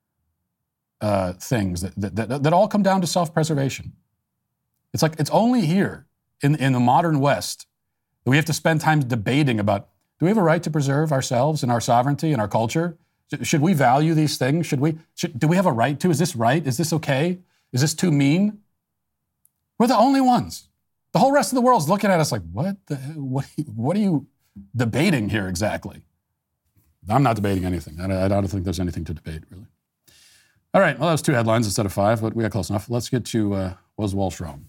things that all come down to self-preservation. It's like, it's only here in the modern West that we have to spend time debating about, do we have a right to preserve ourselves and our sovereignty and our culture? Should we value these things? Do we have a right to? Is this right? Is this okay? Is this too mean? We're the only ones. The whole rest of the world's looking at us like, what are you debating here exactly? I'm not debating anything. I don't think there's anything to debate, really. All right, well, that was 2 headlines instead of 5, but we got close enough. Let's get to was Walsh wrong?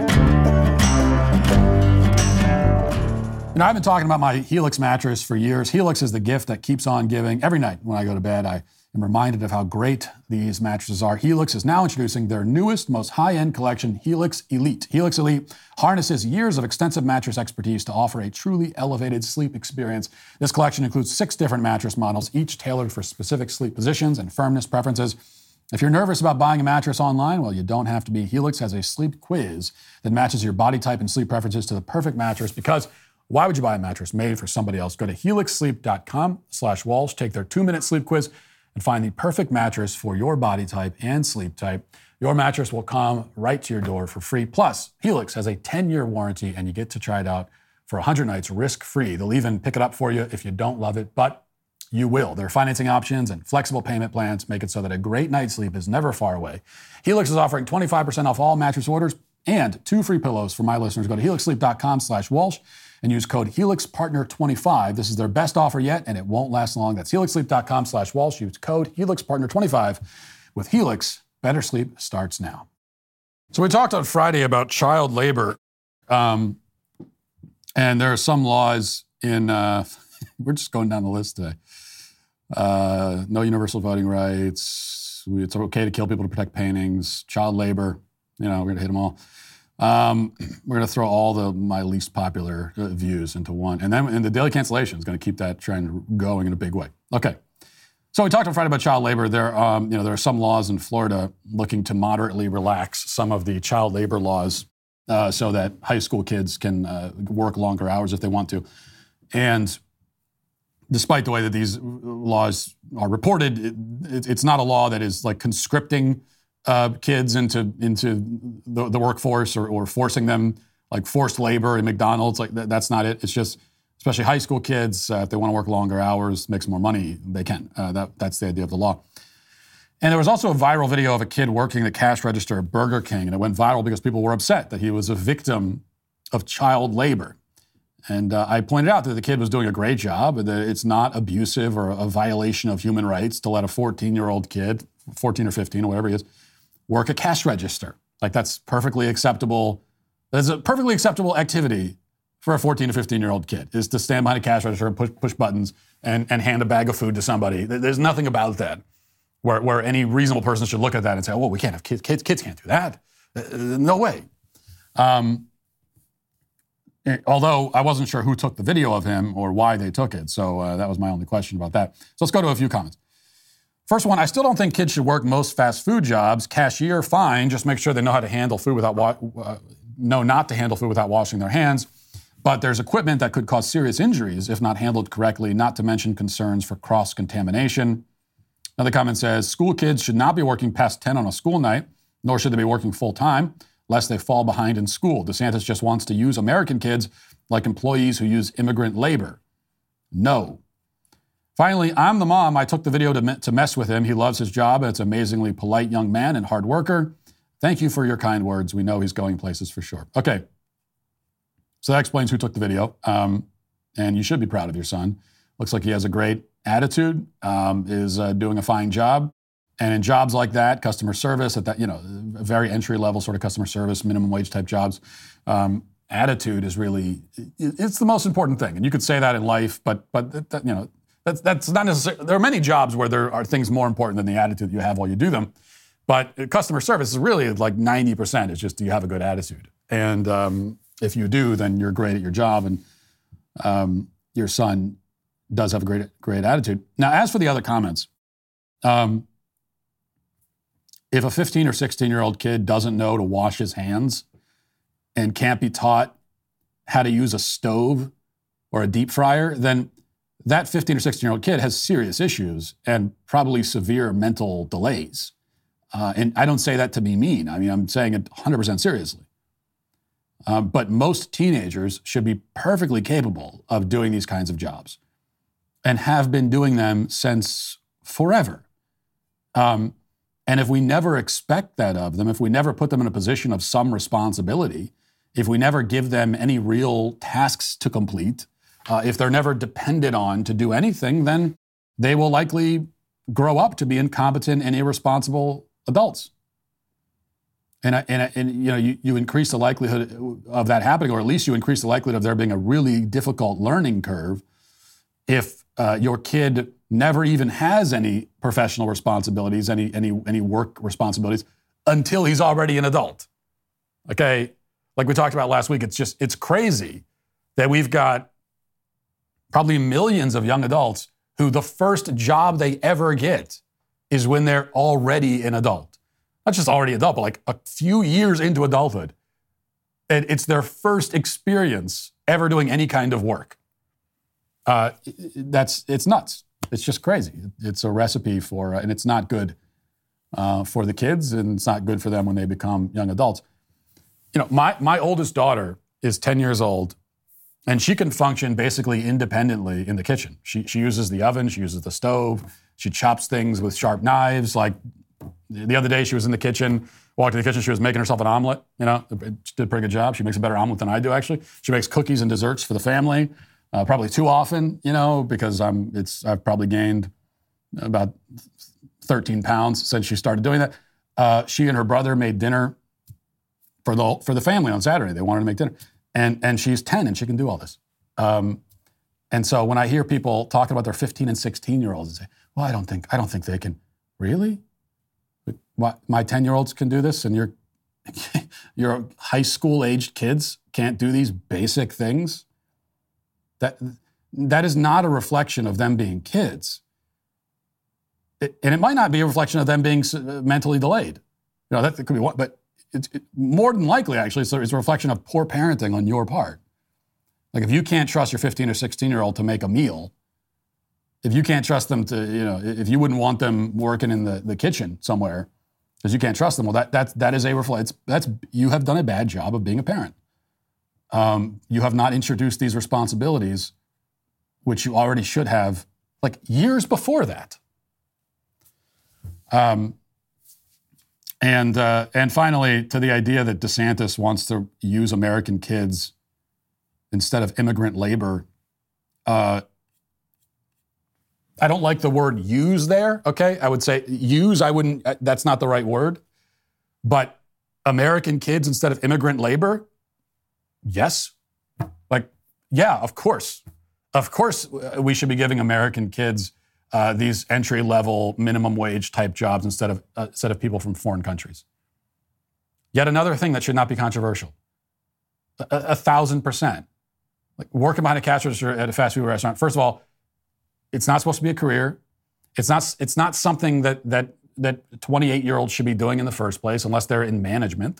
I've been talking about my Helix mattress for years. Helix is the gift that keeps on giving. Every night when I go to bed, I am reminded of how great these mattresses are. Helix is now introducing their newest, most high-end collection, Helix Elite. Helix Elite harnesses years of extensive mattress expertise to offer a truly elevated sleep experience. This collection includes 6 different mattress models, each tailored for specific sleep positions and firmness preferences. If you're nervous about buying a mattress online, well, you don't have to be. Helix has a sleep quiz that matches your body type and sleep preferences to the perfect mattress, because why would you buy a mattress made for somebody else? Go to helixsleep.com/Walsh, take their 2-minute sleep quiz, and find the perfect mattress for your body type and sleep type. Your mattress will come right to your door for free. Plus, Helix has a 10-year warranty, and you get to try it out for 100 nights risk-free. They'll even pick it up for you if you don't love it, but you will. Their financing options and flexible payment plans make it so that a great night's sleep is never far away. Helix is offering 25% off all mattress orders and 2 free pillows for my listeners. Go to helixsleep.com/Walsh and use code HelixPartner25. This is their best offer yet, and it won't last long. That's helixsleep.com/Walsh. Use code HelixPartner25. With Helix, better sleep starts now. So we talked on Friday about child labor And there are some laws in, we're just going down the list today. No universal voting rights. It's okay to kill people to protect paintings. Child labor. We're going to hit them all. We're going to throw all my least popular views into one. And the daily cancellation is going to keep that trend going in a big way. Okay. So we talked on Friday about child labor. There are some laws in Florida looking to moderately relax some of the child labor laws so that high school kids can work longer hours if they want to. And despite the way that these laws are reported, it's not a law that is like conscripting kids into the workforce or forcing them, like forced labor in McDonald's. Like that's not it. It's just, especially high school kids, if they want to work longer hours, make some more money, they can. That's the idea of the law. And there was also a viral video of a kid working the cash register at Burger King, and it went viral because people were upset that he was a victim of child labor. And I pointed out that the kid was doing a great job, that it's not abusive or a violation of human rights to let a 14-year-old kid, 14 or 15 or whatever he is, work a cash register. Like that's perfectly acceptable. That's a perfectly acceptable activity for a 14 to 15-year-old kid, is to stand behind a cash register and push buttons and hand a bag of food to somebody. There's nothing about that where any reasonable person should look at that and say, oh, we can't have kids. Kids can't do that. No way. Although I wasn't sure who took the video of him or why they took it. So that was my only question about that. So let's go to a few comments. First one, I still don't think kids should work most fast food jobs. Cashier, fine. Just make sure they know how to handle food know not to handle food without washing their hands. But there's equipment that could cause serious injuries if not handled correctly, not to mention concerns for cross-contamination. Another comment says, school kids should not be working past 10 on a school night, nor should they be working full-time, lest they fall behind in school. DeSantis just wants to use American kids like employees who use immigrant labor. No. Finally, I'm the mom. I took the video to mess with him. He loves his job, and it's an amazingly polite young man and hard worker. Thank you for your kind words. We know he's going places for sure. Okay. So that explains who took the video. And you should be proud of your son. Looks like he has a great attitude, is doing a fine job. And in jobs like that, customer service, at that, a very entry-level sort of customer service, minimum wage type jobs, attitude is really, it's the most important thing. And you could say that in life, but that's not necessarily, there are many jobs where there are things more important than the attitude you have while you do them. But customer service is really like 90%. It's just, do you have a good attitude? And if you do, then you're great at your job. And your son does have a great attitude. Now, as for the other comments, if a 15 or 16-year-old kid doesn't know to wash his hands and can't be taught how to use a stove or a deep fryer, then that 15 or 16-year-old kid has serious issues and probably severe mental delays. And I don't say that to be mean. I mean, I'm saying it 100% seriously. But most teenagers should be perfectly capable of doing these kinds of jobs and have been doing them since forever. And if we never expect that of them, if we never put them in a position of some responsibility, if we never give them any real tasks to complete, if they're never depended on to do anything, then they will likely grow up to be incompetent and irresponsible adults. And you increase the likelihood of that happening, or at least you increase the likelihood of there being a really difficult learning curve if your kid never even has any professional responsibilities, any work responsibilities, until he's already an adult. Okay? Like we talked about last week, it's crazy that we've got probably millions of young adults who the first job they ever get is when they're already an adult. Not just already adult, but like a few years into adulthood. And it's their first experience ever doing any kind of work. It's nuts. It's just crazy. It's a recipe for, and it's not good for the kids, and it's not good for them when they become young adults. My oldest daughter is 10 years old, and she can function basically independently in the kitchen. She uses the oven, she uses the stove, she chops things with sharp knives. Like the other day, she was in the kitchen, walked in the kitchen, she was making herself an omelet. She did a pretty good job. She makes a better omelet than I do, actually. She makes cookies and desserts for the family. Probably too often, because I've probably gained about 13 pounds since she started doing that. She and her brother made dinner for the family on Saturday. They wanted to make dinner. And she's 10 and she can do all this. And so when I hear people talking about their 15 and 16-year-olds and say, well, I don't think they can. Really? What, my 10-year-olds can do this and your high school-aged kids can't do these basic things? That is not a reflection of them being kids. And it might not be a reflection of them being mentally delayed. That could be one, but it's more than likely, actually, it's a reflection of poor parenting on your part. Like if you can't trust your 15 or 16-year-old to make a meal, if you can't trust them to, if you wouldn't want them working in the kitchen somewhere because you can't trust them, well, that is a reflection. You have done a bad job of being a parent. You have not introduced these responsibilities, which you already should have, like years before that. And finally, to the idea that DeSantis wants to use American kids instead of immigrant labor. I don't like the word use there, okay? I would say use, that's not the right word. But American kids instead of immigrant labor? Yes. Of course. Of course we should be giving American kids these entry-level minimum wage type jobs instead of people from foreign countries. Yet another thing that should not be controversial. 1,000%. Like working behind a cash register at a fast food restaurant. First of all, it's not supposed to be a career. It's not something that 28-year-olds should be doing in the first place unless they're in management.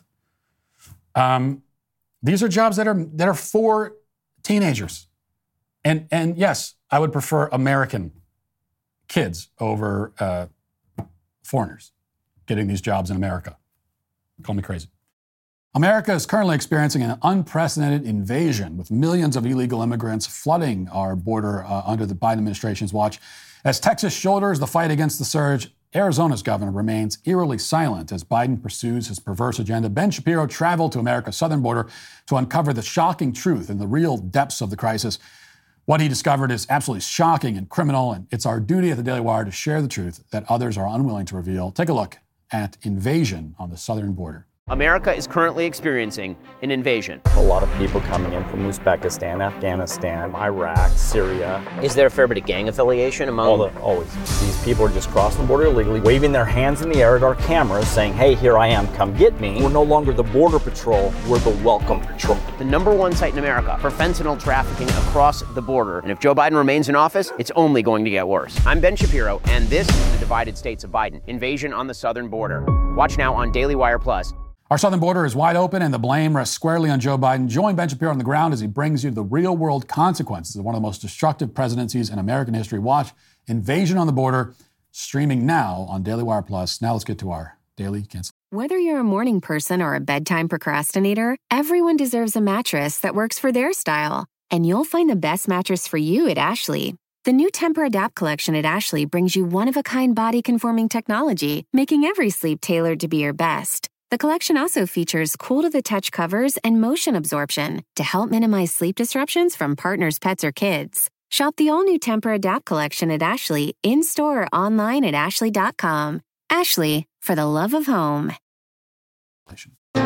These are jobs that are for teenagers. And yes, I would prefer American kids over foreigners getting these jobs in America. Call me crazy. America is currently experiencing an unprecedented invasion with millions of illegal immigrants flooding our border under the Biden administration's watch. As Texas shoulders the fight against the surge, Arizona's governor remains eerily silent as Biden pursues his perverse agenda. Ben Shapiro traveled to America's southern border to uncover the shocking truth and the real depths of the crisis. What he discovered is absolutely shocking and criminal, and it's our duty at the Daily Wire to share the truth that others are unwilling to reveal. Take a look at invasion on the southern border. America is currently experiencing an invasion. A lot of people coming in from Uzbekistan, Afghanistan, Iraq, Syria. Is there a fair bit of gang affiliation among... Always. These people are just crossing the border illegally, waving their hands in the air at our cameras, saying, hey, here I am, come get me. We're no longer the border patrol, we're the welcome patrol. The #1 site in America for fentanyl trafficking across the border. And if Joe Biden remains in office, it's only going to get worse. I'm Ben Shapiro, and this is the divided states of Biden. Invasion on the southern border. Watch now on Daily Wire Plus. Our southern border is wide open and the blame rests squarely on Joe Biden. Join Ben Shapiro on the ground as he brings you the real-world consequences of one of the most destructive presidencies in American history. Watch Invasion on the Border, streaming now on Daily Wire Plus. Now let's get to our daily cancel. Whether you're a morning person or a bedtime procrastinator, everyone deserves a mattress that works for their style. And you'll find the best mattress for you at Ashley. The new Temper-Adapt collection at Ashley brings you one-of-a-kind body-conforming technology, making every sleep tailored to be your best. The collection also features cool-to-the-touch covers and motion absorption to help minimize sleep disruptions from partners, pets, or kids. Shop the all-new Temper-Adapt collection at Ashley, in-store or online at ashley.com. Ashley, for the love of home. All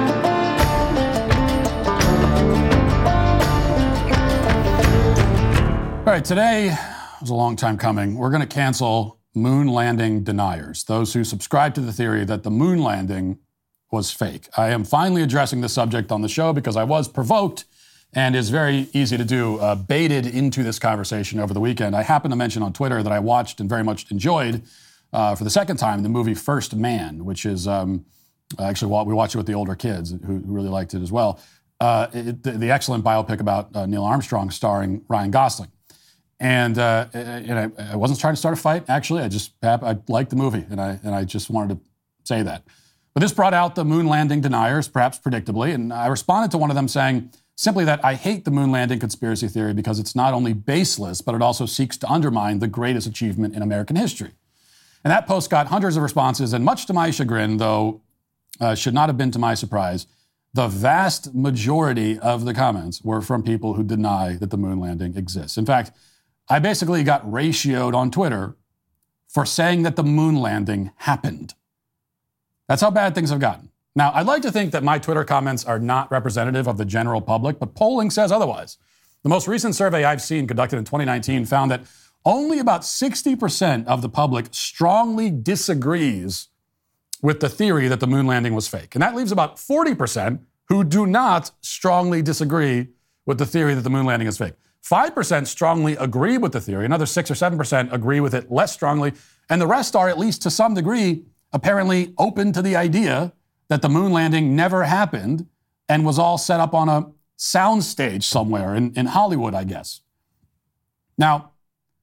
right, today was a long time coming. We're going to cancel moon landing deniers, those who subscribe to the theory that the moon landing was fake. I am finally addressing the subject on the show because I was provoked, and it's very easy to do, baited into this conversation over the weekend. I happened to mention on Twitter that I watched and very much enjoyed, for the second time, the movie First Man, which is, actually, we watched it with the older kids who really liked it as well. The excellent biopic about Neil Armstrong starring Ryan Gosling. And I wasn't trying to start a fight, actually. I liked the movie, and I just wanted to say that. But this brought out the moon landing deniers, perhaps predictably, and I responded to one of them saying simply that I hate the moon landing conspiracy theory because it's not only baseless, but it also seeks to undermine the greatest achievement in American history. And that post got hundreds of responses, and much to my chagrin, though should not have been to my surprise, the vast majority of the comments were from people who deny that the moon landing exists. In fact, I basically got ratioed on Twitter for saying that the moon landing happened. That's how bad things have gotten. Now, I'd like to think that my Twitter comments are not representative of the general public, but polling says otherwise. The most recent survey I've seen, conducted in 2019, found that only about 60% of the public strongly disagrees with the theory that the moon landing was fake. And that leaves about 40% who do not strongly disagree with the theory that the moon landing is fake. 5% strongly agree with the theory. Another 6 or 7% agree with it less strongly. And the rest are, at least to some degree, apparently open to the idea that the moon landing never happened and was all set up on a soundstage somewhere in Hollywood, I guess. Now,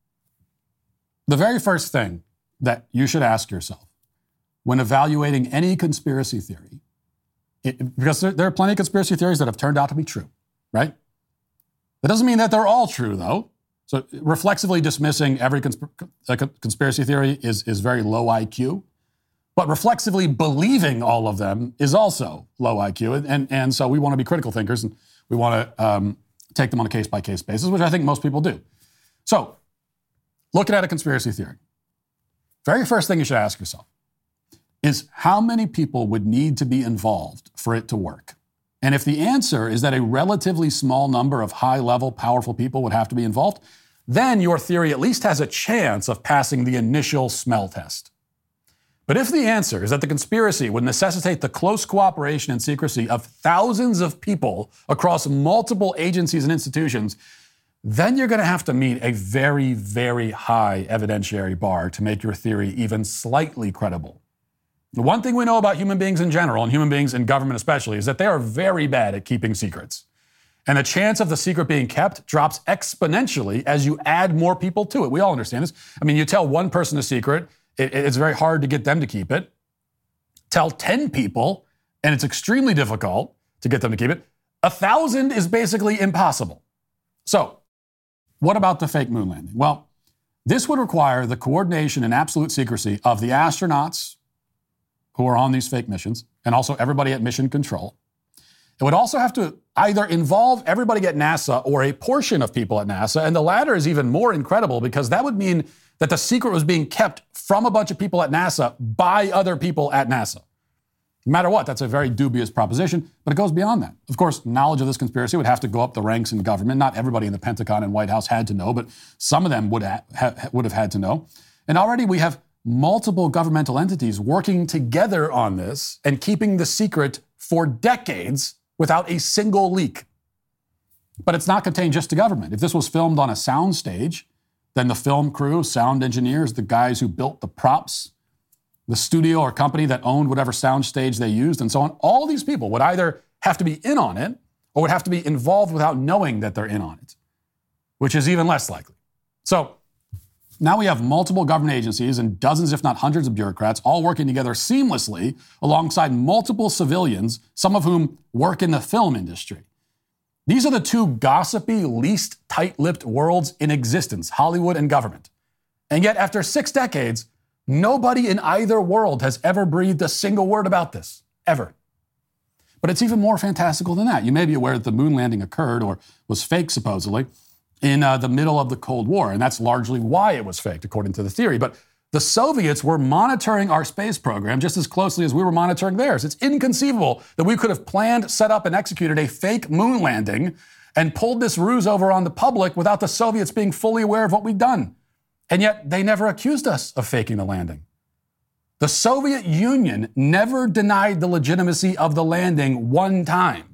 the very first thing that you should ask yourself when evaluating any conspiracy theory, because there are plenty of conspiracy theories that have turned out to be true, right? That doesn't mean that they're all true, though. So reflexively dismissing every conspiracy theory is very low IQ. But reflexively believing all of them is also low IQ. And so we want to be critical thinkers, and we want to take them on a case-by-case basis, which I think most people do. So, looking at a conspiracy theory, very first thing you should ask yourself is how many people would need to be involved for it to work? And if the answer is that a relatively small number of high-level, powerful people would have to be involved, then your theory at least has a chance of passing the initial smell test. But if the answer is that the conspiracy would necessitate the close cooperation and secrecy of thousands of people across multiple agencies and institutions, then you're going to have to meet a very, very high evidentiary bar to make your theory even slightly credible. The one thing we know about human beings in general, and human beings in government especially, is that they are very bad at keeping secrets. And the chance of the secret being kept drops exponentially as you add more people to it. We all understand this. I mean, you tell one person a secret, it's very hard to get them to keep it. Tell 10 people, and it's extremely difficult to get them to keep it. 1,000 is basically impossible. So, what about the fake moon landing? Well, this would require the coordination and absolute secrecy of the astronauts who are on these fake missions, and also everybody at mission control. It would also have to either involve everybody at NASA or a portion of people at NASA, and the latter is even more incredible because that would mean that the secret was being kept from a bunch of people at NASA by other people at NASA. No matter what, that's a very dubious proposition, but it goes beyond that. Of course, knowledge of this conspiracy would have to go up the ranks in government. Not everybody in the Pentagon and White House had to know, but some of them would have had to know. And already we have multiple governmental entities working together on this and keeping the secret for decades without a single leak. But it's not contained just to government. If this was filmed on a soundstage, then the film crew, sound engineers, the guys who built the props, the studio or company that owned whatever soundstage they used, and so on, all these people would either have to be in on it or would have to be involved without knowing that they're in on it, which is even less likely. So now we have multiple government agencies and dozens, if not hundreds of bureaucrats all working together seamlessly alongside multiple civilians, some of whom work in the film industry. These are the two gossipy, least tight-lipped worlds in existence, Hollywood and government. And yet, after 6 decades, nobody in either world has ever breathed a single word about this, ever. But it's even more fantastical than that. You may be aware that the moon landing occurred, or was fake supposedly, in the middle of the Cold War, and that's largely why it was faked, according to the theory. But the Soviets were monitoring our space program just as closely as we were monitoring theirs. It's inconceivable that we could have planned, set up, and executed a fake moon landing and pulled this ruse over on the public without the Soviets being fully aware of what we'd done. And yet they never accused us of faking the landing. The Soviet Union never denied the legitimacy of the landing one time.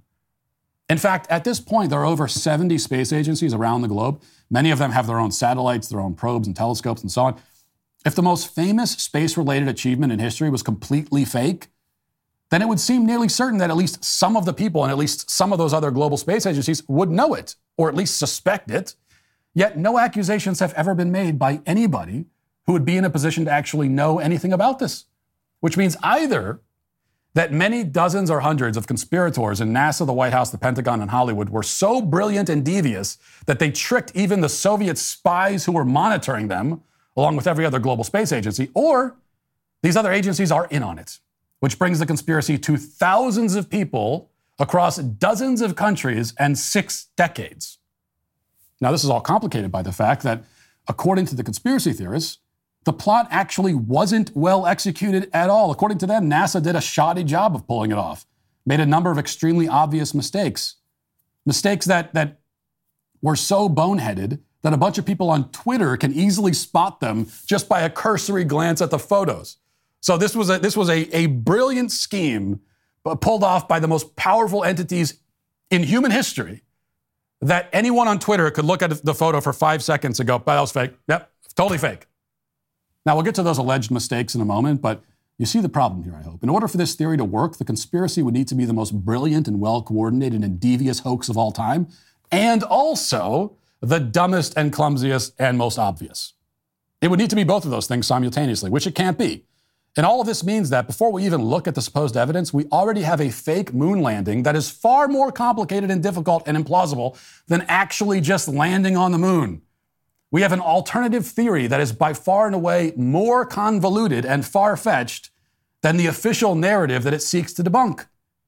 In fact, at this point, there are over 70 space agencies around the globe. Many of them have their own satellites, their own probes and telescopes and so on. If the most famous space-related achievement in history was completely fake, then it would seem nearly certain that at least some of the people and at least some of those other global space agencies would know it, or at least suspect it. Yet no accusations have ever been made by anybody who would be in a position to actually know anything about this, which means either that many dozens or hundreds of conspirators in NASA, the White House, the Pentagon, and Hollywood were so brilliant and devious that they tricked even the Soviet spies who were monitoring them, along with every other global space agency, or these other agencies are in on it, which brings the conspiracy to thousands of people across dozens of countries and 6 decades. Now, this is all complicated by the fact that, according to the conspiracy theorists, The plot actually wasn't well executed at all. According to them, NASA did a shoddy job of pulling it off, made a number of extremely obvious mistakes. Mistakes that were so boneheaded that a bunch of people on Twitter can easily spot them just by a cursory glance at the photos. So this was a brilliant scheme pulled off by the most powerful entities in human history that anyone on Twitter could look at the photo for 5 seconds and go, that was fake. Yep, totally fake. Now, we'll get to those alleged mistakes in a moment, but you see the problem here, I hope. In order for this theory to work, the conspiracy would need to be the most brilliant and well-coordinated and devious hoax of all time, and also the dumbest and clumsiest and most obvious. It would need to be both of those things simultaneously, which it can't be. And all of this means that before we even look at the supposed evidence, we already have a fake moon landing that is far more complicated and difficult and implausible than actually just landing on the moon. We have an alternative theory that is by far and away more convoluted and far-fetched than the official narrative that it seeks to debunk.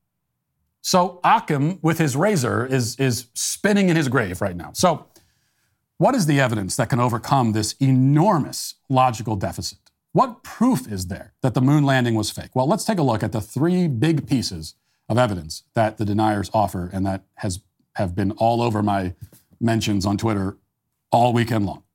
So Occam, with his razor, is spinning in his grave right now. So what is the evidence that can overcome this enormous logical deficit? What proof is there that the moon landing was fake? Well, let's take a look at the 3 big pieces of evidence that the deniers offer and that have been all over my mentions on Twitter all weekend long.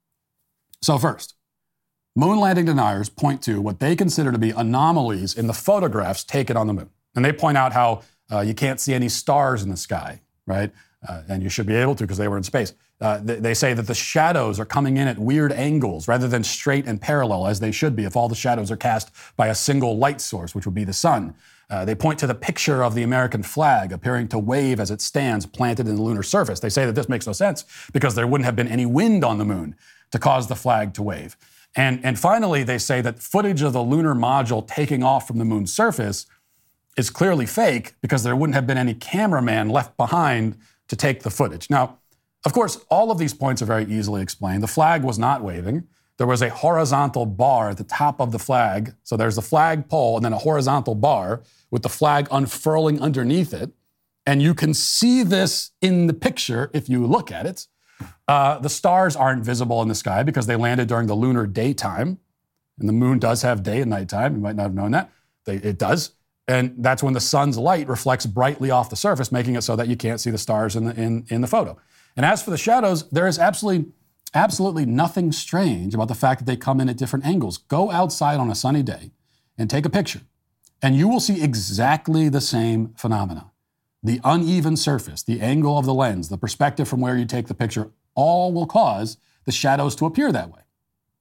So first, moon landing deniers point to what they consider to be anomalies in the photographs taken on the moon. And they point out how you can't see any stars in the sky, right? And you should be able to because they were in space. They say that the shadows are coming in at weird angles rather than straight and parallel as they should be if all the shadows are cast by a single light source, which would be the sun. They point to the picture of the American flag appearing to wave as it stands planted in the lunar surface. They say that this makes no sense because there wouldn't have been any wind on the moon to cause the flag to wave. And finally, they say that footage of the lunar module taking off from the moon's surface is clearly fake because there wouldn't have been any cameraman left behind to take the footage. Now, of course, all of these points are very easily explained. The flag was not waving. There was a horizontal bar at the top of the flag. So there's the flag pole and then a horizontal bar with the flag unfurling underneath it. And you can see this in the picture if you look at it. The stars aren't visible in the sky because they landed during the lunar daytime. And the moon does have day and nighttime. You might not have known that. It does. And that's when the sun's light reflects brightly off the surface, making it so that you can't see the stars in the photo. And as for the shadows, there is absolutely nothing strange about the fact that they come in at different angles. Go outside on a sunny day and take a picture, and you will see exactly the same phenomena. The uneven surface, the angle of the lens, the perspective from where you take the picture, all will cause the shadows to appear that way.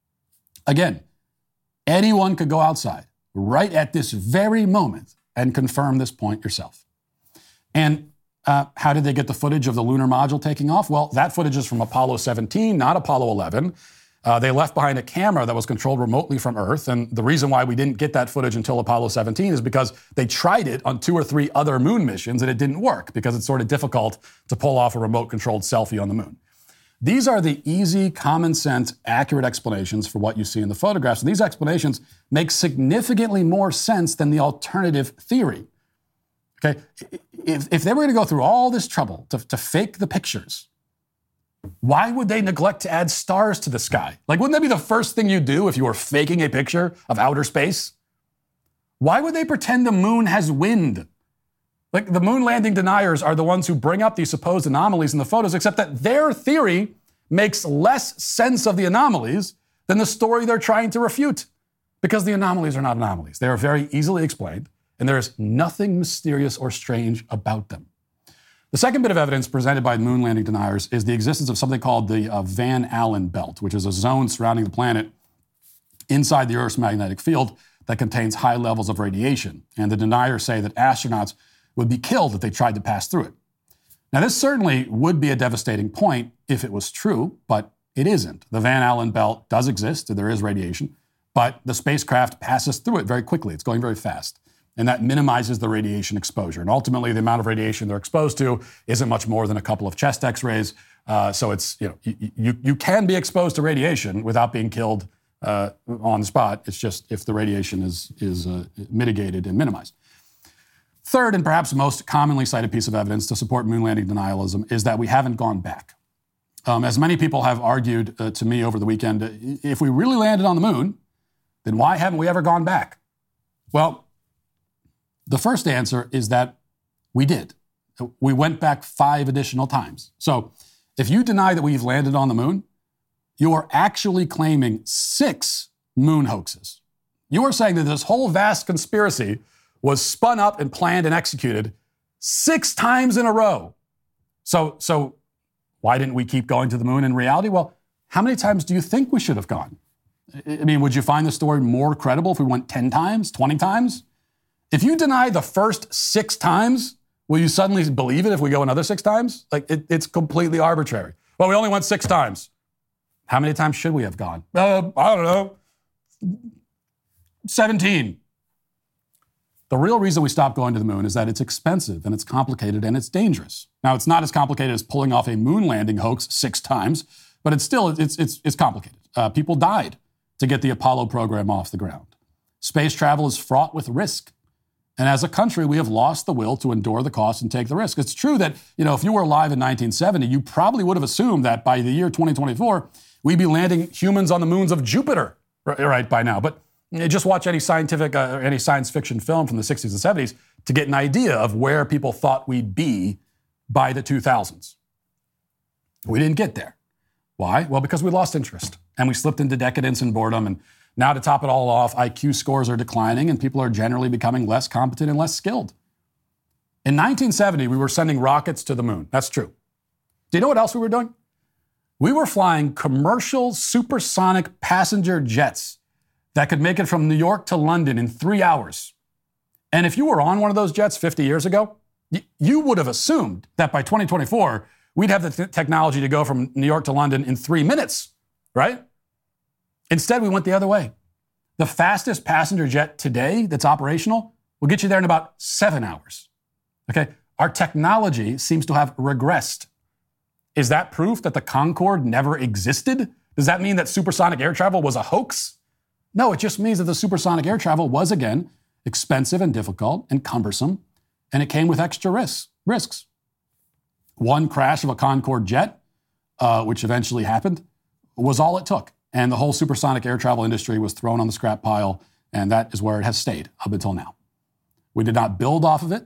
Again, anyone could go outside right at this very moment and confirm this point yourself. And how did they get the footage of the lunar module taking off? Well, that footage is from Apollo 17, not Apollo 11. They left behind a camera that was controlled remotely from Earth. And the reason why we didn't get that footage until Apollo 17 is because they tried it on 2 or 3 other moon missions and it didn't work because it's sort of difficult to pull off a remote-controlled selfie on the moon. These are the easy, common sense, accurate explanations for what you see in the photographs. And these explanations make significantly more sense than the alternative theory. Okay, if they were going to go through all this trouble to fake the pictures, why would they neglect to add stars to the sky? Like, wouldn't that be the first thing you do if you were faking a picture of outer space? Why would they pretend the moon has wind? Like, the moon landing deniers are the ones who bring up these supposed anomalies in the photos, except that their theory makes less sense of the anomalies than the story they're trying to refute, because the anomalies are not anomalies. They are very easily explained. And there is nothing mysterious or strange about them. The second bit of evidence presented by moon landing deniers is the existence of something called the Van Allen belt, which is a zone surrounding the planet inside the Earth's magnetic field that contains high levels of radiation. And the deniers say that astronauts would be killed if they tried to pass through it. Now, this certainly would be a devastating point if it was true, but it isn't. The Van Allen belt does exist, there is radiation, but the spacecraft passes through it very quickly. It's going very fast. And that minimizes the radiation exposure. And ultimately, the amount of radiation they're exposed to isn't much more than a couple of chest X-rays. So it's, you can be exposed to radiation without being killed on the spot. It's just if the radiation is mitigated and minimized. Third, and perhaps most commonly cited piece of evidence to support moon landing denialism is that we haven't gone back. As many people have argued to me over the weekend, if we really landed on the moon, then why haven't we ever gone back? Well, the first answer is that we did. We went back 5 additional times. So if you deny that we've landed on the moon, you are actually claiming 6 moon hoaxes. You are saying that this whole vast conspiracy was spun up and planned and executed 6 times in a row. So why didn't we keep going to the moon in reality? Well, how many times do you think we should have gone? I mean, would you find the story more credible if we went 10 times, 20 times? If you deny the first 6 times, will you suddenly believe it if we go another 6 times? Like, it's completely arbitrary. Well, we only went 6 times. How many times should we have gone? I don't know. 17. The real reason we stopped going to the moon is that it's expensive and it's complicated and it's dangerous. Now, it's not as complicated as pulling off a moon landing hoax 6 times, but it's still complicated. People died to get the Apollo program off the ground. Space travel is fraught with risk. And as a country, we have lost the will to endure the cost and take the risk. It's true that, if you were alive in 1970, you probably would have assumed that by the year 2024, we'd be landing humans on the moons of Jupiter, right, by now. But just watch any any science fiction film from the 60s and 70s to get an idea of where people thought we'd be by the 2000s. We didn't get there. Why? Well, because we lost interest and we slipped into decadence and boredom. And now to top it all off, IQ scores are declining and people are generally becoming less competent and less skilled. In 1970, we were sending rockets to the moon. That's true. Do you know what else we were doing? We were flying commercial supersonic passenger jets that could make it from New York to London in 3 hours. And if you were on one of those jets 50 years ago, you would have assumed that by 2024, we'd have the technology to go from New York to London in 3 minutes, right? Instead, we went the other way. The fastest passenger jet today that's operational will get you there in about 7 hours. Okay? Our technology seems to have regressed. Is that proof that the Concorde never existed? Does that mean that supersonic air travel was a hoax? No, it just means that the supersonic air travel was, again, expensive and difficult and cumbersome, and it came with extra risks. One crash of a Concorde jet, which eventually happened, was all it took. And the whole supersonic air travel industry was thrown on the scrap pile, and that is where it has stayed up until now. We did not build off of it.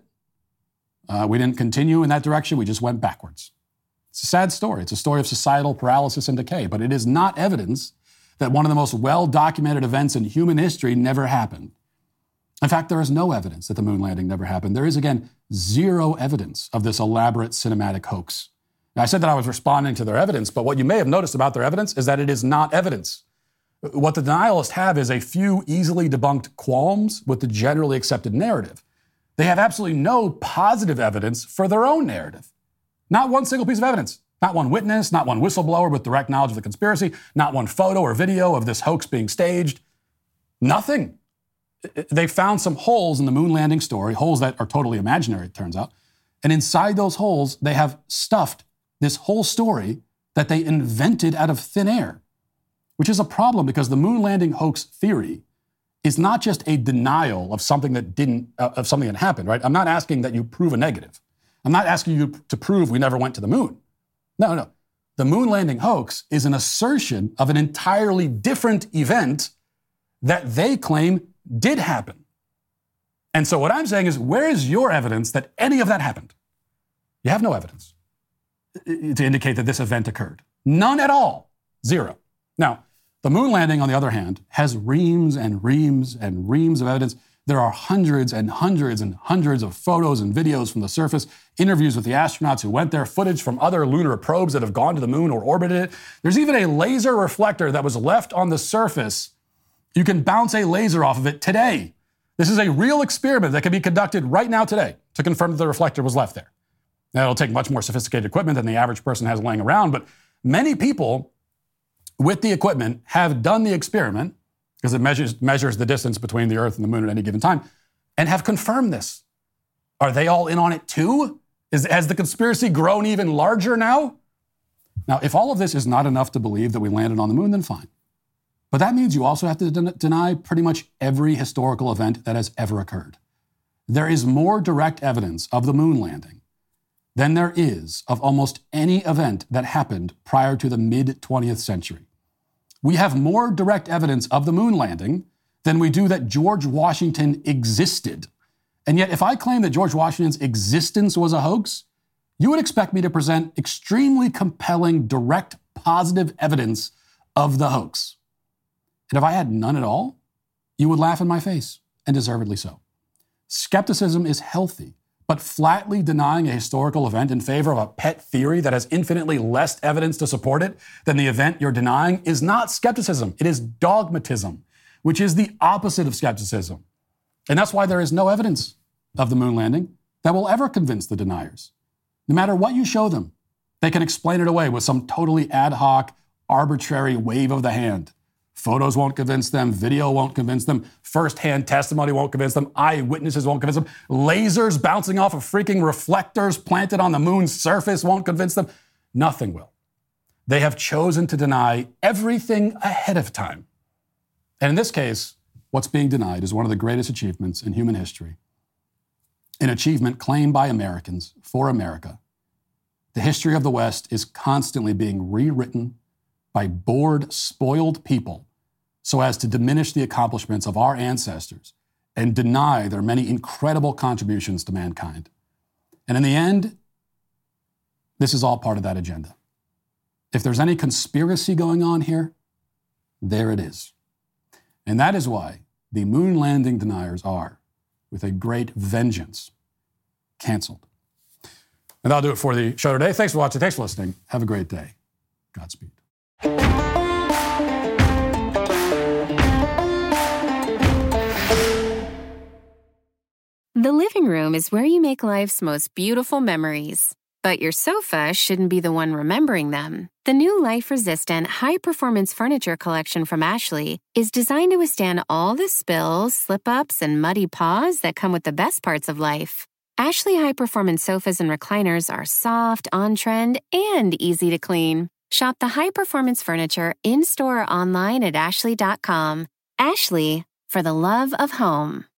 We didn't continue in that direction. We just went backwards. It's a sad story. It's a story of societal paralysis and decay, but it is not evidence that one of the most well-documented events in human history never happened. In fact, there is no evidence that the moon landing never happened. There is, again, 0 evidence of this elaborate cinematic hoax. Now, I said that I was responding to their evidence, but what you may have noticed about their evidence is that it is not evidence. What the denialists have is a few easily debunked qualms with the generally accepted narrative. They have absolutely no positive evidence for their own narrative. Not one single piece of evidence. Not one witness, not one whistleblower with direct knowledge of the conspiracy, not one photo or video of this hoax being staged. Nothing. They found some holes in the moon landing story, holes that are totally imaginary, it turns out. And inside those holes, they have stuffed this whole story that they invented out of thin air, which is a problem because the moon landing hoax theory is not just a denial of something that happened, right? I'm not asking that you prove a negative. I'm not asking you to prove we never went to the moon. No. The moon landing hoax is an assertion of an entirely different event that they claim did happen. And so what I'm saying is, where is your evidence that any of that happened? You have no evidence to indicate that this event occurred. None at all. 0. Now, the moon landing, on the other hand, has reams and reams and reams of evidence. There are hundreds and hundreds and hundreds of photos and videos from the surface, interviews with the astronauts who went there, footage from other lunar probes that have gone to the moon or orbited it. There's even a laser reflector that was left on the surface. You can bounce a laser off of it today. This is a real experiment that can be conducted right now today to confirm that the reflector was left there. Now, it'll take much more sophisticated equipment than the average person has laying around, but many people with the equipment have done the experiment, because it measures the distance between the Earth and the moon at any given time, and have confirmed this. Are they all in on it too? Has the conspiracy grown even larger now? Now, if all of this is not enough to believe that we landed on the moon, then fine. But that means you also have to deny pretty much every historical event that has ever occurred. There is more direct evidence of the moon landing than there is of almost any event that happened prior to the mid-20th century. We have more direct evidence of the moon landing than we do that George Washington existed. And yet, if I claim that George Washington's existence was a hoax, you would expect me to present extremely compelling, direct, positive evidence of the hoax. And if I had none at all, you would laugh in my face, and deservedly so. Skepticism is healthy, but flatly denying a historical event in favor of a pet theory that has infinitely less evidence to support it than the event you're denying is not skepticism. It is dogmatism, which is the opposite of skepticism. And that's why there is no evidence of the moon landing that will ever convince the deniers. No matter what you show them, they can explain it away with some totally ad hoc, arbitrary wave of the hand. Photos won't convince them. Video won't convince them. First-hand testimony won't convince them. Eyewitnesses won't convince them. Lasers bouncing off of freaking reflectors planted on the moon's surface won't convince them. Nothing will. They have chosen to deny everything ahead of time. And in this case, what's being denied is one of the greatest achievements in human history. An achievement claimed by Americans for America. The history of the West is constantly being rewritten by bored, spoiled people so as to diminish the accomplishments of our ancestors and deny their many incredible contributions to mankind. And in the end, this is all part of that agenda. If there's any conspiracy going on here, there it is. And that is why the moon landing deniers are, with a great vengeance, canceled. And that'll do it for the show today. Thanks for watching. Thanks for listening. Have a great day. Godspeed. The living room is where you make life's most beautiful memories. But your sofa shouldn't be the one remembering them. The new life-resistant, high-performance furniture collection from Ashley is designed to withstand all the spills, slip-ups, and muddy paws that come with the best parts of life. Ashley high-performance sofas and recliners are soft, on-trend, and easy to clean. Shop the high-performance furniture in-store or online at ashley.com. Ashley, for the love of home.